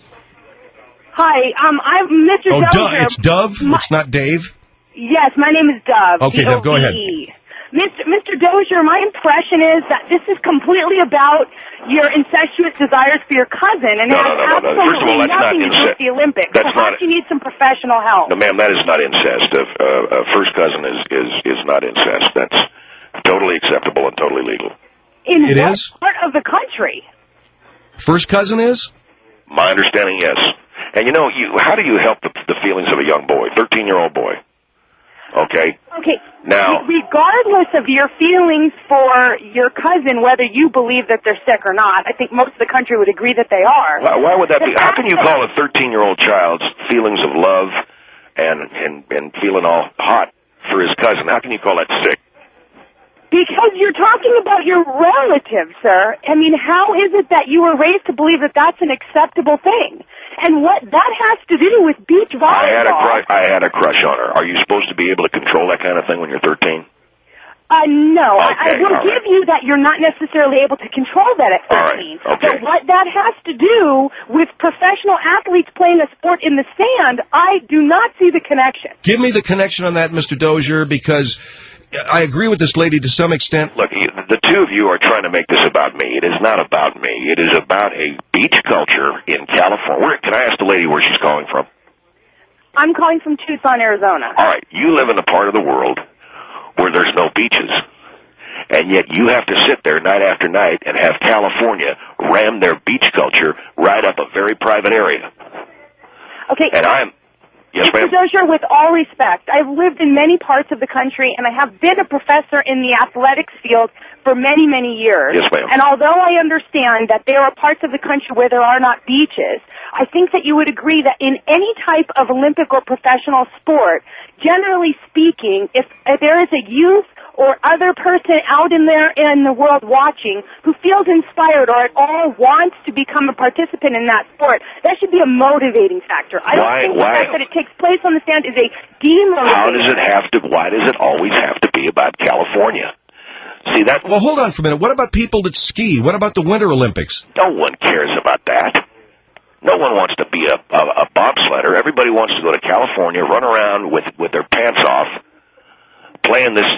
Hi, I'm Mr. Oh, Dozier. It's Dove? It's not Dave? Yes, my name is Dove. Okay, Dove, go ahead. Mr. Dozier, my impression is that this is completely about your incestuous desires for your cousin, and it has absolutely First of all, that's nothing not to do with the Olympics. That's Perhaps you need some professional help. No, ma'am, that is not incest. First cousin is not incest. That's totally acceptable and totally legal. In what part of the country? First cousin is? My understanding, yes. And you know, how do you help the feelings of a young boy, 13-year-old boy? Okay. Okay. Now, regardless of your feelings for your cousin, whether you believe that they're sick or not, I think most of the country would agree that they are. Why would that be? How can you call a 13-year-old child's feelings of love and feeling all hot for his cousin? How can you call that sick? Because you're talking about your relative, sir. I mean, how is it that you were raised to believe that that's an acceptable thing? And what that has to do with beach volleyball... I had a crush on her. Are you supposed to be able to control that kind of thing when you're 13? No. Okay, I will give you that you're not necessarily able to control that at 13. All right, okay. But what that has to do with professional athletes playing a sport in the sand, I do not see the connection. Give me the connection on that, Mr. Dozier, because... I agree with this lady to some extent. Look, the two of you are trying to make this about me. It is not about me. It is about a beach culture in California. Can I ask the lady where she's calling from? I'm calling from Tucson, Arizona. All right. You live in a part of the world where there's no beaches, and yet you have to sit there night after night and have California ram their beach culture right up a very private area. Okay. And Yes, ma'am. Mr. Dozier, with all respect, I've lived in many parts of the country, and I have been a professor in the athletics field for many, many years. Yes, ma'am. And although I understand that there are parts of the country where there are not beaches, I think that you would agree that in any type of Olympic or professional sport, generally speaking, if there is a youth or other person out in there in the world watching who feels inspired or at all wants to become a participant in that sport, that should be a motivating factor. I don't think the fact that it takes place on the sand is a demotivating. Why does it always have to be about California? See that? Well, hold on for a minute. What about people that ski? What about the Winter Olympics? No one cares about that. No one wants to be a bobsledder. Everybody wants to go to California, run around with their pants off, playing this.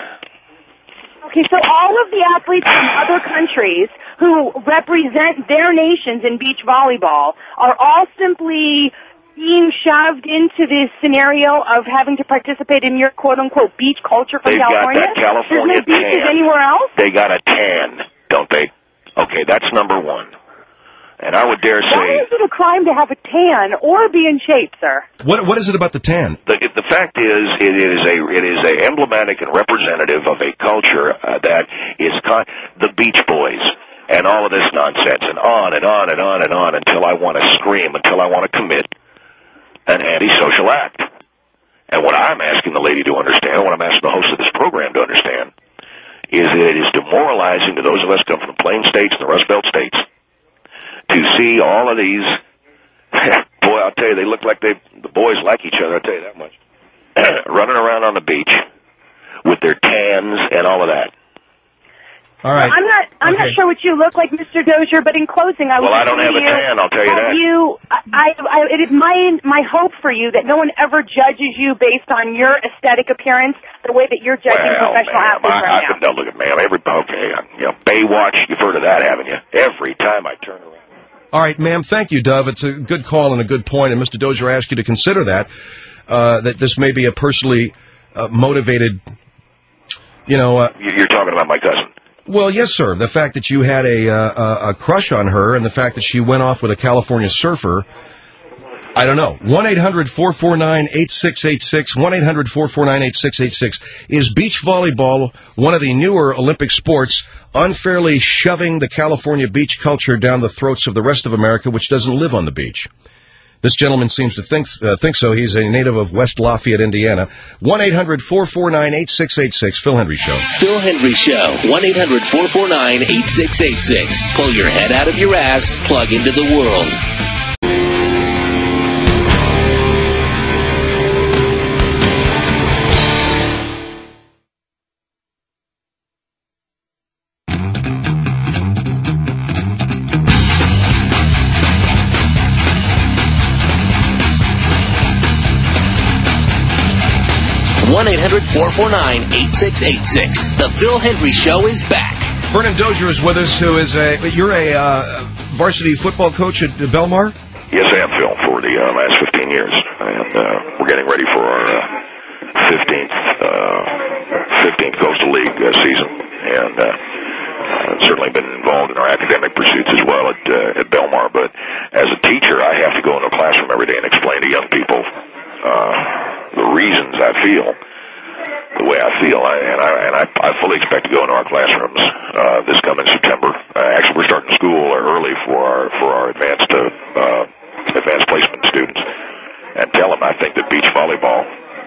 Okay, so all of the athletes from other countries who represent their nations in beach volleyball are all simply being shoved into this scenario of having to participate in your quote-unquote beach culture from California? Got that California There's no beaches tan. anywhere else? They got a tan, don't they? Okay, that's number one. And I would dare say... Why is it a crime to have a tan or be in shape, sir? What is it about the tan? The fact is, it is a emblematic and representative of a culture that is the Beach Boys and all of this nonsense, and on and on and on and on until I want to scream, until I want to commit an antisocial act. And what I'm asking the lady to understand, what I'm asking the host of this program to understand, is that it is demoralizing to those of us who come from the Plain States and the Rust Belt states to see all of these, boy, I'll tell you, they look like the boys like each other, I'll tell you that much, running around on the beach with their tans and all of that. All right. I'm not sure what you look like, Mr. Dozier, but in closing, I would I don't have a tan, I'll tell you that. It is my hope for you that no one ever judges you based on your aesthetic appearance the way that you're judging professional athletes right now. No, look at ma'am. Baywatch, you've heard of that, haven't you? Every time I turn around. All right, ma'am, thank you, Dove. It's a good call and a good point, and Mr. Dozier asked you to consider that this may be a personally motivated, You're talking about my cousin. Well, yes, sir. The fact that you had a crush on her and the fact that she went off with a California surfer, I don't know. 1-800-449-8686, 1-800-449-8686. Is beach volleyball one of the newer Olympic sports unfairly shoving the California beach culture down the throats of the rest of America, which doesn't live on the beach? This gentleman seems to think so. He's a native of West Lafayette, Indiana. 1-800-449-8686. Phil Hendry Show. Phil Hendry Show. 1-800-449-8686. Pull your head out of your ass. Plug into the world. One 1-800-449-8686. The Phil Hendry Show is back. Vernon Dozier is with us, who is you're a varsity football coach at Belmar? Yes, I am, Phil, for the last 15 years. And we're getting ready for our 15th Coastal League season. And I've certainly been involved in our academic pursuits as well at Belmar. But as a teacher, I have to go into a classroom every day and explain to young people the reasons I feel the way I feel, and I fully expect to go into our classrooms this coming September. Actually, we're starting school early for our advanced placement students, and tell them I think that beach volleyball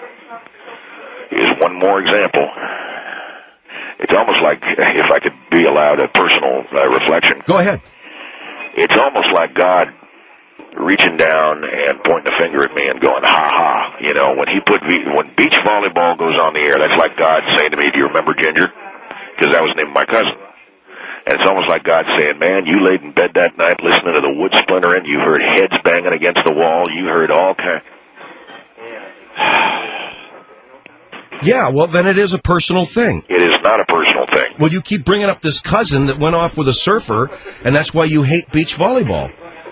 is one more example. It's almost like, if I could be allowed a personal reflection. Go ahead. It's almost like God reaching down and pointing a finger at me and going, ha ha. When beach volleyball goes on the air, that's like God saying to me, do you remember Ginger? Because that was the name of my cousin. And it's almost like God saying, man, you laid in bed that night listening to the wood splintering, you heard heads banging against the wall, you heard all kinds. Yeah, well, then it is a personal thing. It is not a personal thing. Well, you keep bringing up this cousin that went off with a surfer, and that's why you hate beach volleyball.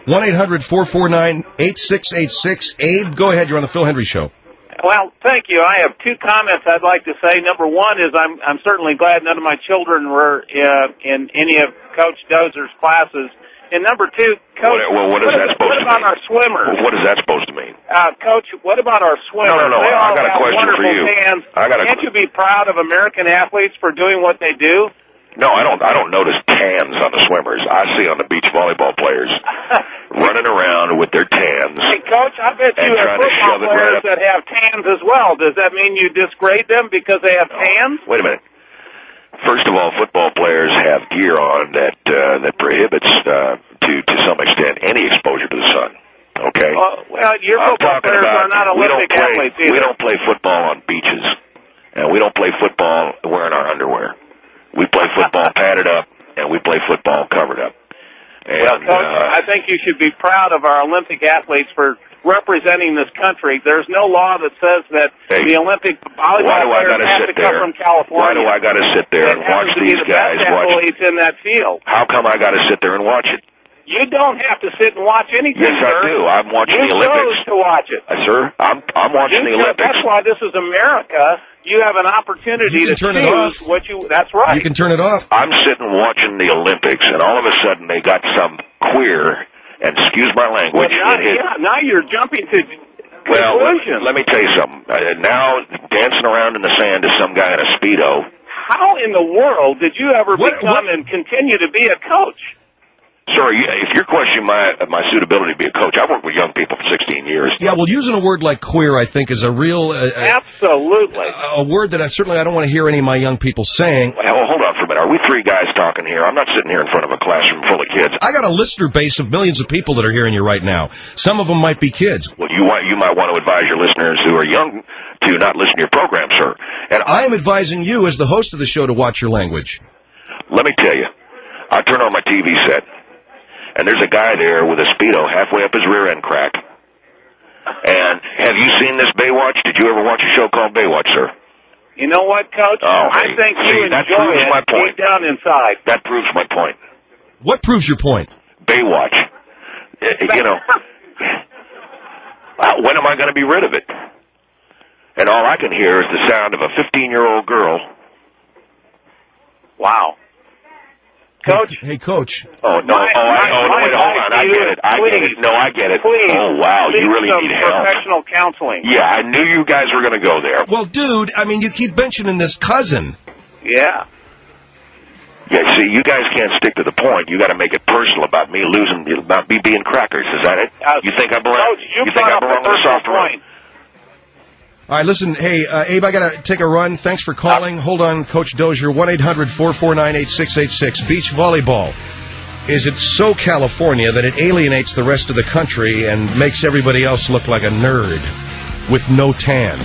1-800-449-8686. Abe, go ahead. You're on the Phil Hendry Show. Well, thank you. I have two comments I'd like to say. Number one is I'm certainly glad none of my children were in any of Coach Dozier's classes. And number two, Coach, what is that supposed to mean? What about our swimmers? What is that supposed to mean? Coach, what about our swimmers? No. They all I got a question for you. Can't you be proud of American athletes for doing what they do? No, I don't notice tans on the swimmers. I see on the beach volleyball players running around with their tans. Hey, Coach, I bet you have football players that have tans as well. Does that mean you disgrade them because they have tans? Wait a minute. First of all, football players have gear on that prohibits, to some extent, any exposure to the sun. Okay? Well, your football players are not Olympic athletes either. We don't play football on beaches, and we don't play football wearing our underwear. We play football padded up, and we play football covered up. And, well, Coach, I think you should be proud of our Olympic athletes for representing this country. There's no law that says that the Olympic volleyball players have to come from California. Why do I got to sit there and watch these guys athletes in that field? How come I got to sit there and watch it? You don't have to sit and watch anything, Yes, sir. I do. I'm watching the Olympics. You chose to watch it. Sir, I'm watching the Olympics. That's why this is America. You have an opportunity to choose what you... That's right. You can turn it off. I'm sitting watching the Olympics, and all of a sudden they got some queer, and excuse my language... Well, now you're jumping to conclusions. Well, let me tell you something. Now, dancing around in the sand is some guy in a Speedo. How in the world did you ever become and continue to be a coach? Sir, if you're questioning my suitability to be a coach, I've worked with young people for 16 years. Yeah, well, using a word like queer, I think, is a real... Absolutely. A word that I don't want to hear any of my young people saying. Well, hold on for a minute. Are we three guys talking here? I'm not sitting here in front of a classroom full of kids. I got a listener base of millions of people that are hearing you right now. Some of them might be kids. Well, you might want to advise your listeners who are young to not listen to your program, sir. And I am advising you, as the host of the show, to watch your language. Let me tell you, I turn on my TV set, and there's a guy there with a Speedo halfway up his rear end crack. And have you seen this Baywatch? Did you ever watch a show called Baywatch, sir? You know what, Coach? I think you enjoy it deep down inside. That proves my point. What proves your point? Baywatch. You know, when am I going to be rid of it? And all I can hear is the sound of a 15-year-old girl. Wow. Coach? Hey, Coach. Oh, no. Wait, hold on. I get it. No, I get it. Please, oh, wow. You really need help. Professional counseling. Yeah, I knew you guys were going to go there. Well, dude, I mean, you keep mentioning this cousin. Yeah. Yeah, see, you guys can't stick to the point. You got to make it personal about me being crackers. Is that it? You think I belong? Coach, you think I belong on the soft point. All right, listen, hey, Abe, I got to take a run. Thanks for calling. Hold on, Coach Dozier, 1-800-449-8686. Beach volleyball. Is it so California that it alienates the rest of the country and makes everybody else look like a nerd with no tan?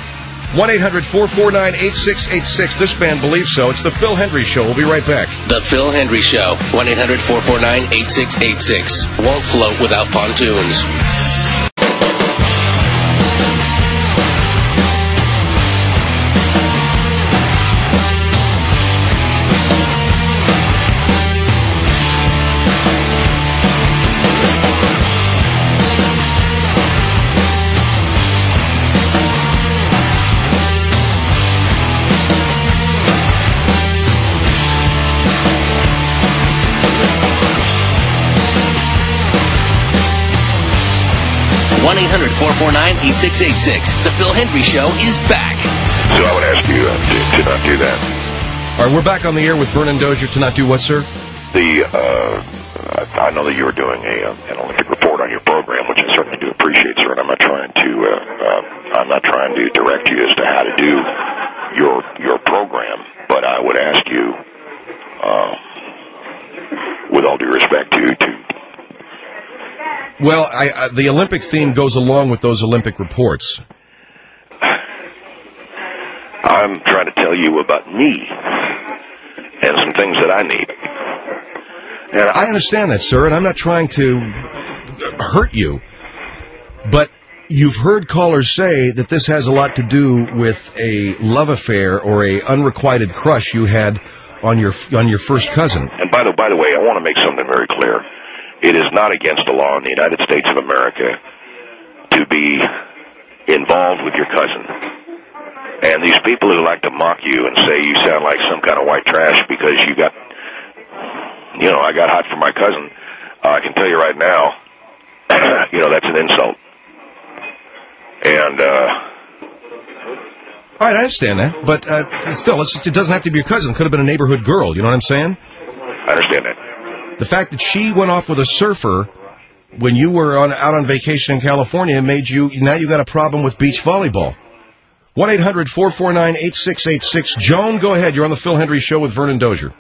1-800-449-8686. This band believes so. It's the Phil Hendry Show. We'll be right back. The Phil Hendry Show. 1-800-449-8686. Won't float without pontoons. One 1-800-449-8686. The Phil Hendry Show is back. So I would ask you to not do that. All right, we're back on the air with Vernon Dozier. To not do what, sir? I know that you were doing an Olympic report on your program, which I certainly do appreciate, sir. And I'm not trying to direct you as to how to do your program, but I would ask you, with all due respect, to. Well, the Olympic theme goes along with those Olympic reports. I'm trying to tell you about me and some things that I need. And I understand that, sir, and I'm not trying to hurt you. But you've heard callers say that this has a lot to do with a love affair or a unrequited crush you had on your first cousin. And by the way, I want to make something very clear. It is not against the law in the United States of America to be involved with your cousin. And these people who like to mock you and say you sound like some kind of white trash because I got hot for my cousin, I can tell you right now, that's an insult. And, all right, I understand that, but still, it doesn't have to be your cousin. It could have been a neighborhood girl, you know what I'm saying? I understand that. The fact that she went off with a surfer when you were out on vacation in California now you got a problem with beach volleyball. 1-800-449-8686. Joan, go ahead. You're on the Phil Hendry Show with Vernon Dozier.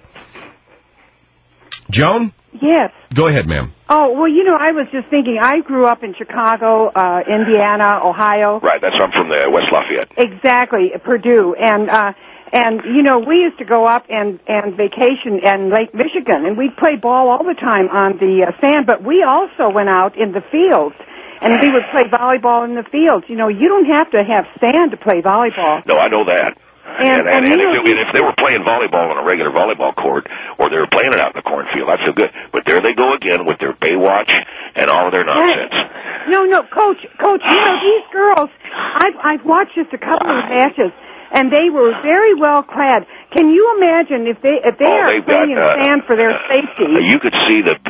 Joan? Yes. Go ahead, ma'am. Oh, well, I was just thinking, I grew up in Chicago, Indiana, Ohio. Right, that's where I'm from, the West Lafayette. Exactly, Purdue. And we used to go up and vacation in Lake Michigan, and we'd play ball all the time on the sand, but we also went out in the fields, and we would play volleyball in the fields. You don't have to have sand to play volleyball. No, I know that. And if they were playing volleyball on a regular volleyball court, or they were playing it out in the cornfield, I'd feel good. But there they go again with their Baywatch and all of their nonsense. No, Coach, these girls, I've watched just a couple of matches, and they were very well clad. Can you imagine if they are playing in sand for their safety? You could see the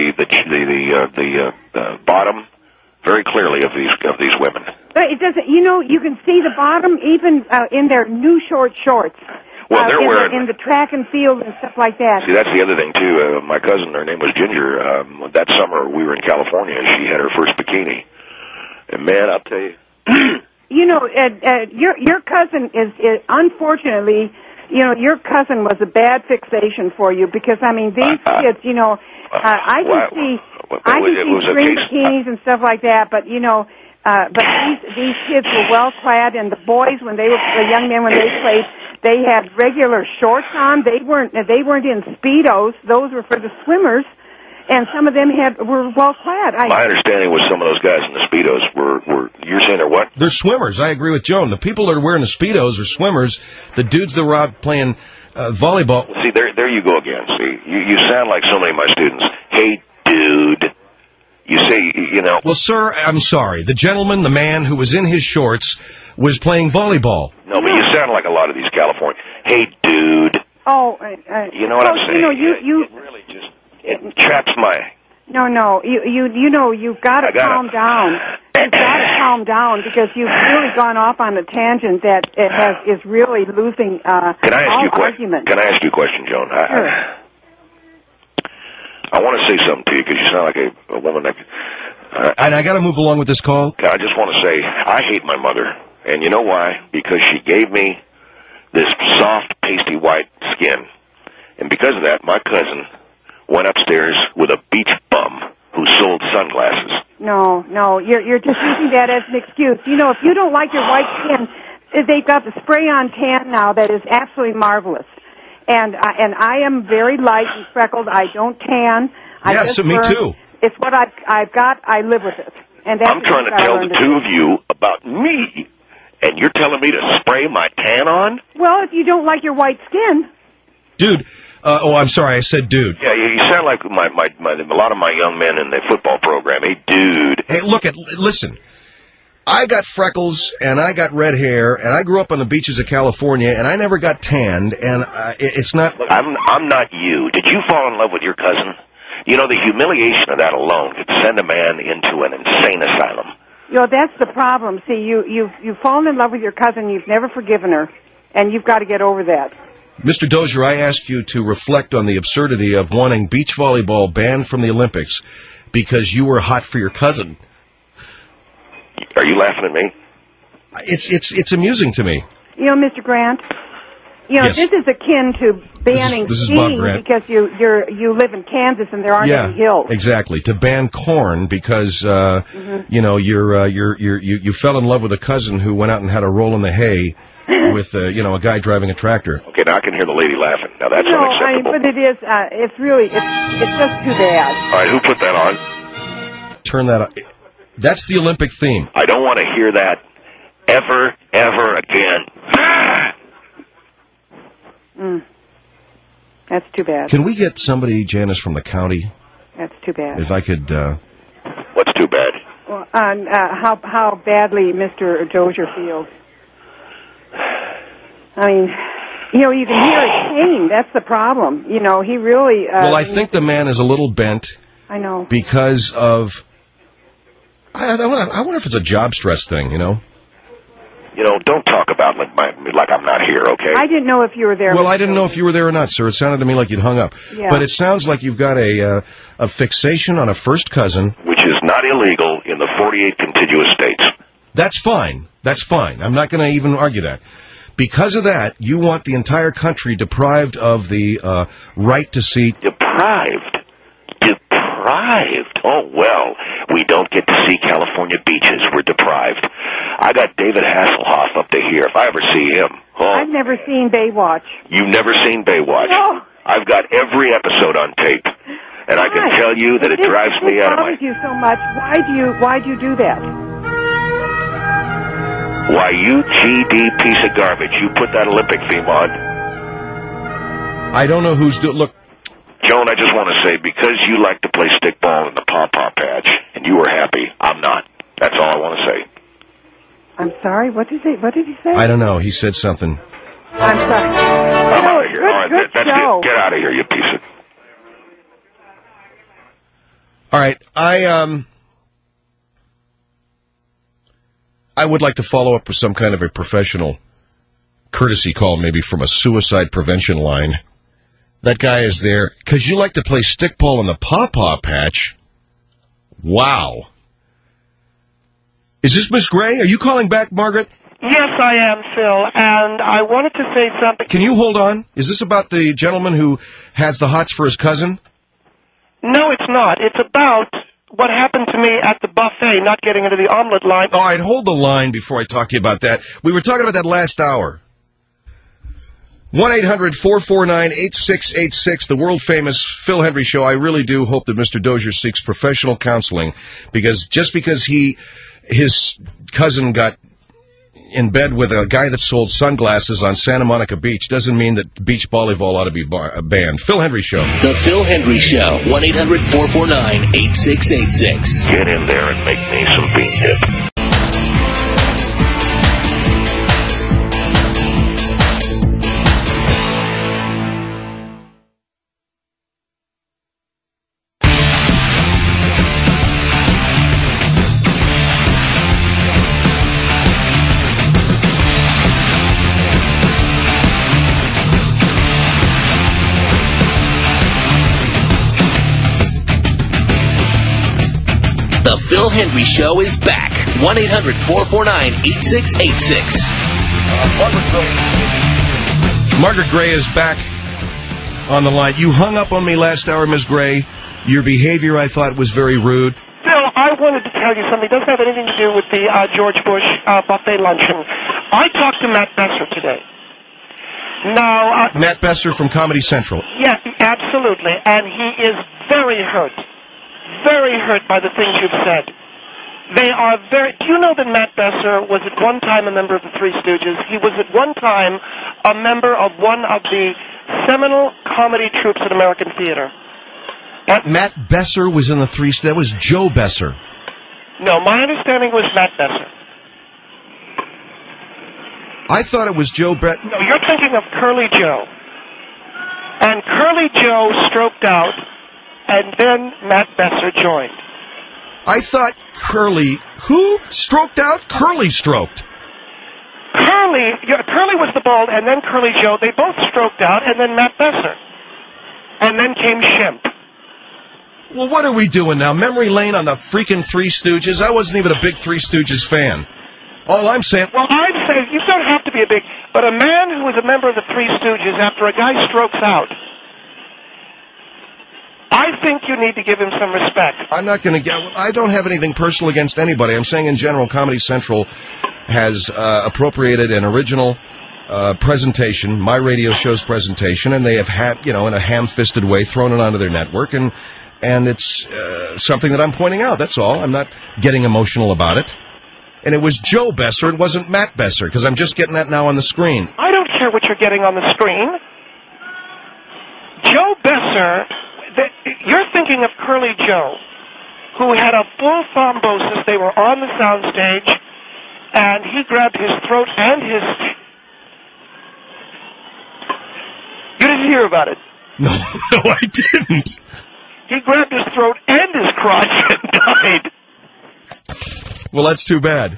bottom very clearly of these women. But it doesn't. You can see the bottom even in their new shorts. Well, they're wearing in the track and field and stuff like that. See, that's the other thing too. My cousin, her name was Ginger. That summer we were in California. She had her first bikini, and man, I'll tell you. You know, your cousin is unfortunately, you know, your cousin was a bad fixation for you because I mean these kids, you know, I can see string bikinis and stuff like that, but you know, but these kids were well clad, and the boys when they were the young men when they played, they had regular shorts on. They weren't in Speedos. Those were for the swimmers. And some of them were well clad. My understanding was some of those guys in the Speedos were you're saying they're what? They're swimmers. I agree with Joan. The people that are wearing the Speedos are swimmers. The dudes that were out playing volleyball. See, there you go again. See, you sound like so many of my students. Hey, dude. You say, you know. Well, sir, I'm sorry. The gentleman, the man who was in his shorts, was playing volleyball. No, but you sound like a lot of these California. Hey, dude. Oh, you know what I'm saying? You know, it really just. It traps my... No, you know, you've got to calm down. You've got to calm down because you've really gone off on a tangent that is really losing all argument. Can I ask you a question, Joan? Sure. I want to say something to you because you sound like a woman that... and I got to move along with this call. I just want to say I hate my mother. And you know why? Because she gave me this soft, pasty white skin. And because of that, my cousin... went upstairs with a beach bum who sold sunglasses. No, you're just using that as an excuse. You know, if you don't like your white skin, they've got the spray-on tan now that is absolutely marvelous. And I am very light and freckled. I don't tan. Yes, me too. It's what I've got. I live with it. And that's I'm trying to tell the two of you about me, and you're telling me to spray my tan on? Well, if you don't like your white skin. Dude. I'm sorry, I said dude. Yeah, you sound like a lot of my young men in the football program. Hey, dude. Hey, listen. I got freckles, and I got red hair, and I grew up on the beaches of California, and I never got tanned, and it's not... Look, I'm not you. Did you fall in love with your cousin? You know, the humiliation of that alone could send a man into an insane asylum. You know, that's the problem. See, you've fallen in love with your cousin, you've never forgiven her, and you've got to get over that. Mr. Dozier, I ask you to reflect on the absurdity of wanting beach volleyball banned from the Olympics because you were hot for your cousin. Are you laughing at me? It's amusing to me. You know, Mr. Grant, you know, yes. This is akin to banning skiing because you live in Kansas and there aren't any hills. Exactly. To ban corn because you know you fell in love with a cousin who went out and had a roll in the hay. With a guy driving a tractor. Okay, now I can hear the lady laughing. Now that's unacceptable. But it is. It's really. It's just too bad. All right, who put that on? Turn that on. That's the Olympic theme. I don't want to hear that ever again. That's too bad. Can we get somebody, Janice, from the county? That's too bad. If I could. What's too bad? Well, how badly Mr. Dozier feels. I mean, you know, you can hear his pain. That's the problem. You know, he really... well, I think the man is a little bent. I know. Because of... I wonder if it's a job stress thing, you know? You know, don't talk about like I'm not here, okay? I didn't know if you were there. Well, I didn't know if you were there or not, sir. It sounded to me like you'd hung up. Yeah. But it sounds like you've got a fixation on a first cousin. Which is not illegal in the 48 contiguous states. That's fine. That's fine. I'm not going to even argue that. Because of that, you want the entire country deprived of the right to see... Deprived? Oh, well, we don't get to see California beaches. We're deprived. I got David Hasselhoff up to here. If I ever see him... I've never seen Baywatch. You've never seen Baywatch? No. I've got every episode on tape. And I can tell you that it drives me out of my... It bothers you so much. Why do you do that? Why, you GD piece of garbage, you put that Olympic theme on. I don't know who's doing... Look... Joan, I just want to say, because you like to play stickball in the pom-pom patch, and you were happy, I'm not. That's all I want to say. I'm sorry, what did he say? I don't know, he said something. I'm sorry. I'm out of here. All right, that's show. Get out of here, you piece of... All right, I would like to follow up with some kind of a professional courtesy call maybe from a suicide prevention line. That guy is there because you like to play stickball in the Paw Patch. Wow. Is this Miss Gray? Are you calling back, Margaret? Yes, I am, Phil, and I wanted to say something. Can you hold on? Is this about the gentleman who has the hots for his cousin? No, it's not. It's about what happened to me at the buffet, not getting into the omelet line. All right, hold the line before I talk to you about that. We were talking about that last hour. 1-800-449-8686, the world-famous Phil Hendrie Show. I really do hope that Mr. Dozier seeks professional counseling, because just because his cousin got in bed with a guy that sold sunglasses on Santa Monica Beach doesn't mean that beach volleyball ought to be banned. Phil Hendrie Show. The Phil Hendrie Show. 1-800-449-8686. Get in there and make me some bean dip. The Phil Hendrie Show is back. 1-800-449-8686. Margaret Gray is back on the line. You hung up on me last hour, Ms. Gray. Your behavior, I thought, was very rude. Phil, I wanted to tell you something. It doesn't have anything to do with the George Bush buffet luncheon. I talked to Matt Besser today. Now, Matt Besser from Comedy Central. Yes, absolutely. And he is very hurt by the things you've said. They are very... Do you know that Matt Besser was at one time a member of the Three Stooges? He was at one time a member of one of the seminal comedy troupes at American Theater. Matt Besser was in the Three Stooges. That was Joe Besser. No, my understanding was Matt Besser. I thought it was Joe Besser. No, you're thinking of Curly Joe. And Curly Joe stroked out, and then Matt Besser joined. I thought Curly... Who stroked out? Curly stroked. Curly was the bald, and then Curly Joe. They both stroked out, and then Matt Besser. And then came Shemp. Well, what are we doing now? Memory lane on the freaking Three Stooges? I wasn't even a big Three Stooges fan. All I'm saying... Well, I'm saying you don't have to be a big... But a man who is a member of the Three Stooges, after a guy strokes out... I think you need to give him some respect. I'm not going to get... I don't have anything personal against anybody. I'm saying in general, Comedy Central has appropriated an original presentation, my radio show's presentation, and they have had, in a ham-fisted way, thrown it onto their network, and it's something that I'm pointing out. That's all. I'm not getting emotional about it. And it was Joe Besser. It wasn't Matt Besser, because I'm just getting that now on the screen. I don't care what you're getting on the screen. Joe Besser... You're thinking of Curly Joe, who had a full thrombosis. They were on the soundstage, and he grabbed his throat and his... You didn't hear about it? No, I didn't. He grabbed his throat and his crotch and died. Well, that's too bad.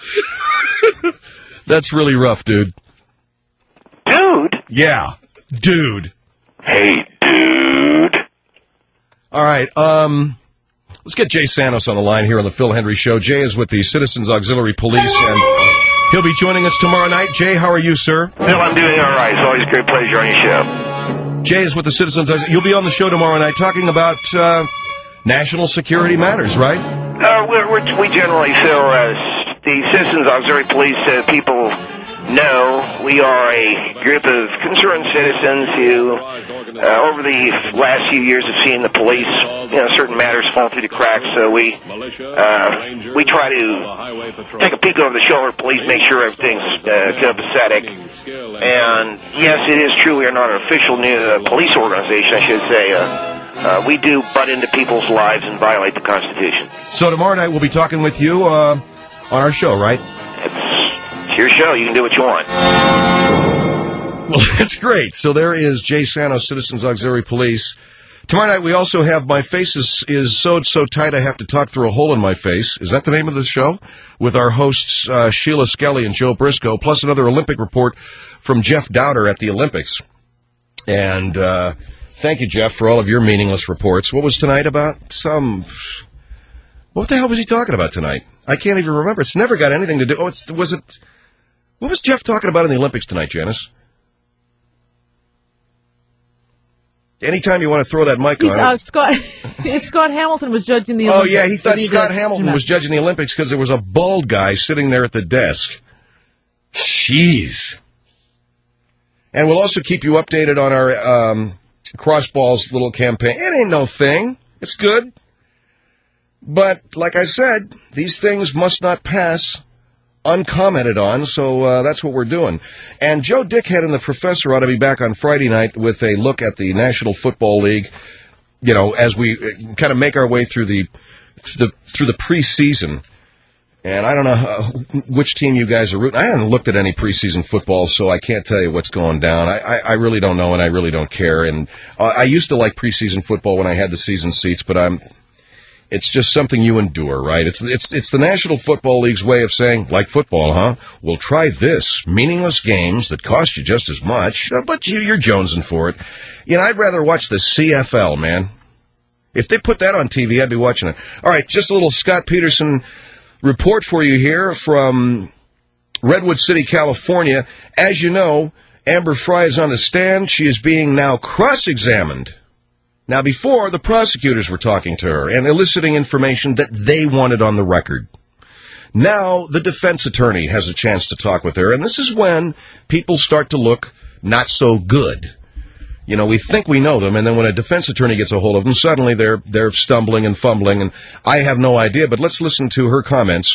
That's really rough, dude. Dude? Yeah, dude. Hey, dude. All right, let's get Jay Santos on the line here on the Phil Hendrie Show. Jay is with the Citizens Auxiliary Police, and he'll be joining us tomorrow night. Jay, how are you, sir? Phil, I'm doing all right. It's always a great pleasure on your show. Jay is with the Citizens Auxiliary. You'll be on the show tomorrow night talking about national security matters, right? We generally, Phil, the Citizens Auxiliary Police, people know we are a group of concerned citizens who, over the last few years, have seen the police, certain matters fall through the cracks. So we try to take a peek over the shoulder of police, make sure everything's copacetic. And yes, it is true we are not an official police organization, I should say. We do butt into people's lives and violate the Constitution. So tomorrow night we'll be talking with you on our show, right? It's your show. You can do what you want. Well, that's great. So there is Jay Santos, Citizens Auxiliary Police, Tomorrow night, we also have My Face is so tight I have to talk through a hole in my face. Is that the name of the show? With our hosts, Sheila Skelly and Joe Briscoe, plus another Olympic report from Jeff Dowder at the Olympics. And thank you, Jeff, for all of your meaningless reports. What was tonight about? What the hell was he talking about tonight? I can't even remember. It's never got anything to do... what was Jeff talking about in the Olympics tonight, Janice? Anytime you want to throw that mic on... Scott Hamilton was judging the Olympics. Oh, yeah, he thought Scott Hamilton was judging the Olympics because there was a bald guy sitting there at the desk. Jeez. And we'll also keep you updated on our Crossballs little campaign. It ain't no thing. It's good. But, like I said, these things must not pass uncommented on, so that's what we're doing. And Joe Dickhead and the Professor ought to be back on Friday night with a look at the National Football League, you know, as we kind of make our way through the preseason. And I don't know which team you guys are rooting. I haven't looked at any preseason football, so I can't tell you what's going down. I really don't know, and I really don't care. And I used to like preseason football when I had the season seats, but it's just something you endure, right? It's the National Football League's way of saying, like football, huh? We'll try this. Meaningless games that cost you just as much, but you're jonesing for it. You know, I'd rather watch the CFL, man. If they put that on TV, I'd be watching it. All right, just a little Scott Peterson report for you here from Redwood City, California. As you know, Amber Frey is on the stand. She is being now cross-examined. Now, before, the prosecutors were talking to her and eliciting information that they wanted on the record. Now, the defense attorney has a chance to talk with her, and this is when people start to look not so good. You know, we think we know them, and then when a defense attorney gets a hold of them, suddenly they're stumbling and fumbling, and I have no idea, but let's listen to her comments.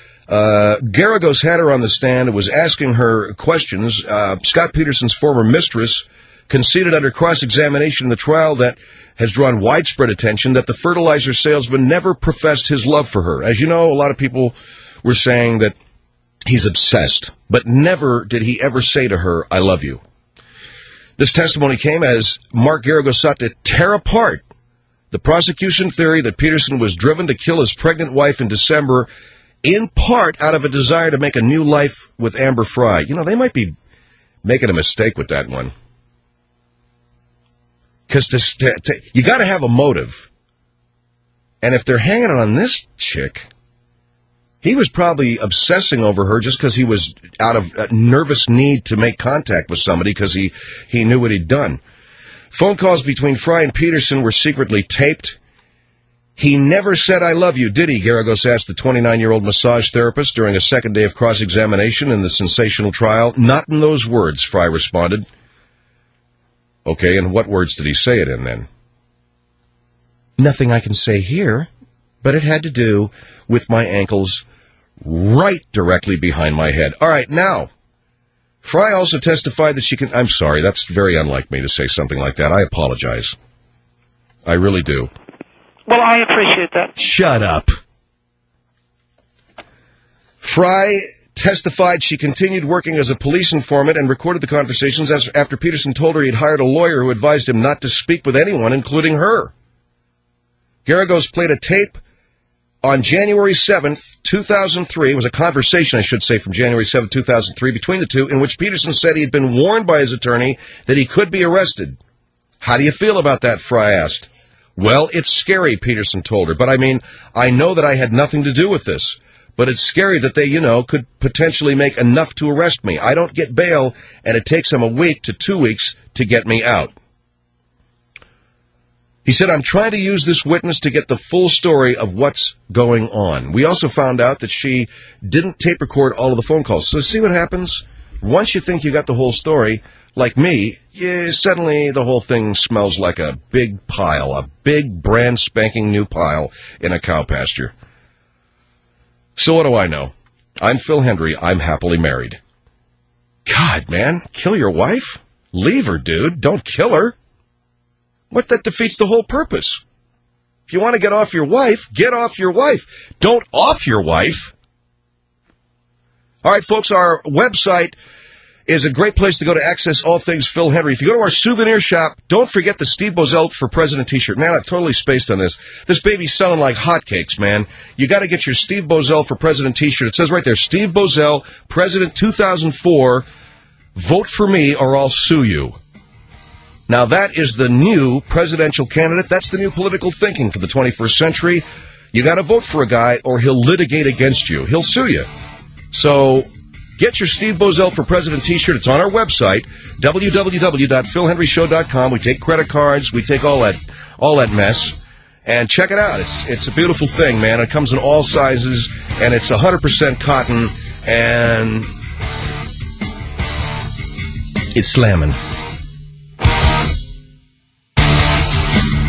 Garagos had her on the stand and was asking her questions. Scott Peterson's former mistress conceded under cross-examination in the trial that has drawn widespread attention that the fertilizer salesman never professed his love for her. As you know, a lot of people were saying that he's obsessed, but never did he ever say to her, I love you. This testimony came as Mark Garagos sought to tear apart the prosecution theory that Peterson was driven to kill his pregnant wife in December, in part out of a desire to make a new life with Amber Frey. You know, they might be making a mistake with that one. Because you got to have a motive. And if they're hanging on this chick, he was probably obsessing over her just because he was out of a nervous need to make contact with somebody because he knew what he'd done. Phone calls between Frey and Peterson were secretly taped. He never said, I love you, did he? Garagos asked the 29-year-old massage therapist during a second day of cross-examination in the sensational trial. Not in those words, Frey responded. Okay, and what words did he say it in, then? Nothing I can say here, but it had to do with my ankles right directly behind my head. All right, now, Frey also testified that she can... I'm sorry, that's very unlike me to say something like that. I apologize. I really do. Well, I appreciate that. Shut up. Frey testified she continued working as a police informant and recorded the conversations after Peterson told her he'd hired a lawyer who advised him not to speak with anyone, including her. Garagos played a tape on January 7th, 2003. It was a conversation, I should say, from January 7th, 2003, between the two, in which Peterson said he had been warned by his attorney that he could be arrested. How do you feel about that, Frey asked. Well, it's scary, Peterson told her, but I mean, I know that I had nothing to do with this. But it's scary that they, could potentially make enough to arrest me. I don't get bail, and it takes them a week to 2 weeks to get me out. He said, I'm trying to use this witness to get the full story of what's going on. We also found out that she didn't tape record all of the phone calls. So see what happens? Once you think you got the whole story, like me, suddenly the whole thing smells like a big pile, a big brand spanking new pile in a cow pasture. So what do I know? I'm Phil Hendry. I'm happily married. God, man, kill your wife? Leave her, dude. Don't kill her. What? That defeats the whole purpose. If you want to get off your wife, get off your wife. Don't off your wife. All right, folks, our website is a great place to go to access all things Phil Hendrie. If you go to our souvenir shop, don't forget the Steve Boesel for President t-shirt. Man, I've totally spaced on this. This baby's selling like hotcakes, man. You got to get your Steve Boesel for President t-shirt. It says right there, Steve Boesel, President 2004, vote for me or I'll sue you. Now, that is the new presidential candidate. That's the new political thinking for the 21st century. You got to vote for a guy or he'll litigate against you. He'll sue you. So get your Steve Boesel for President t-shirt. It's on our website, www.philhendryshow.com. We take credit cards. We take all that mess. And check it out. It's a beautiful thing, man. It comes in all sizes, and it's 100% cotton, and it's slamming.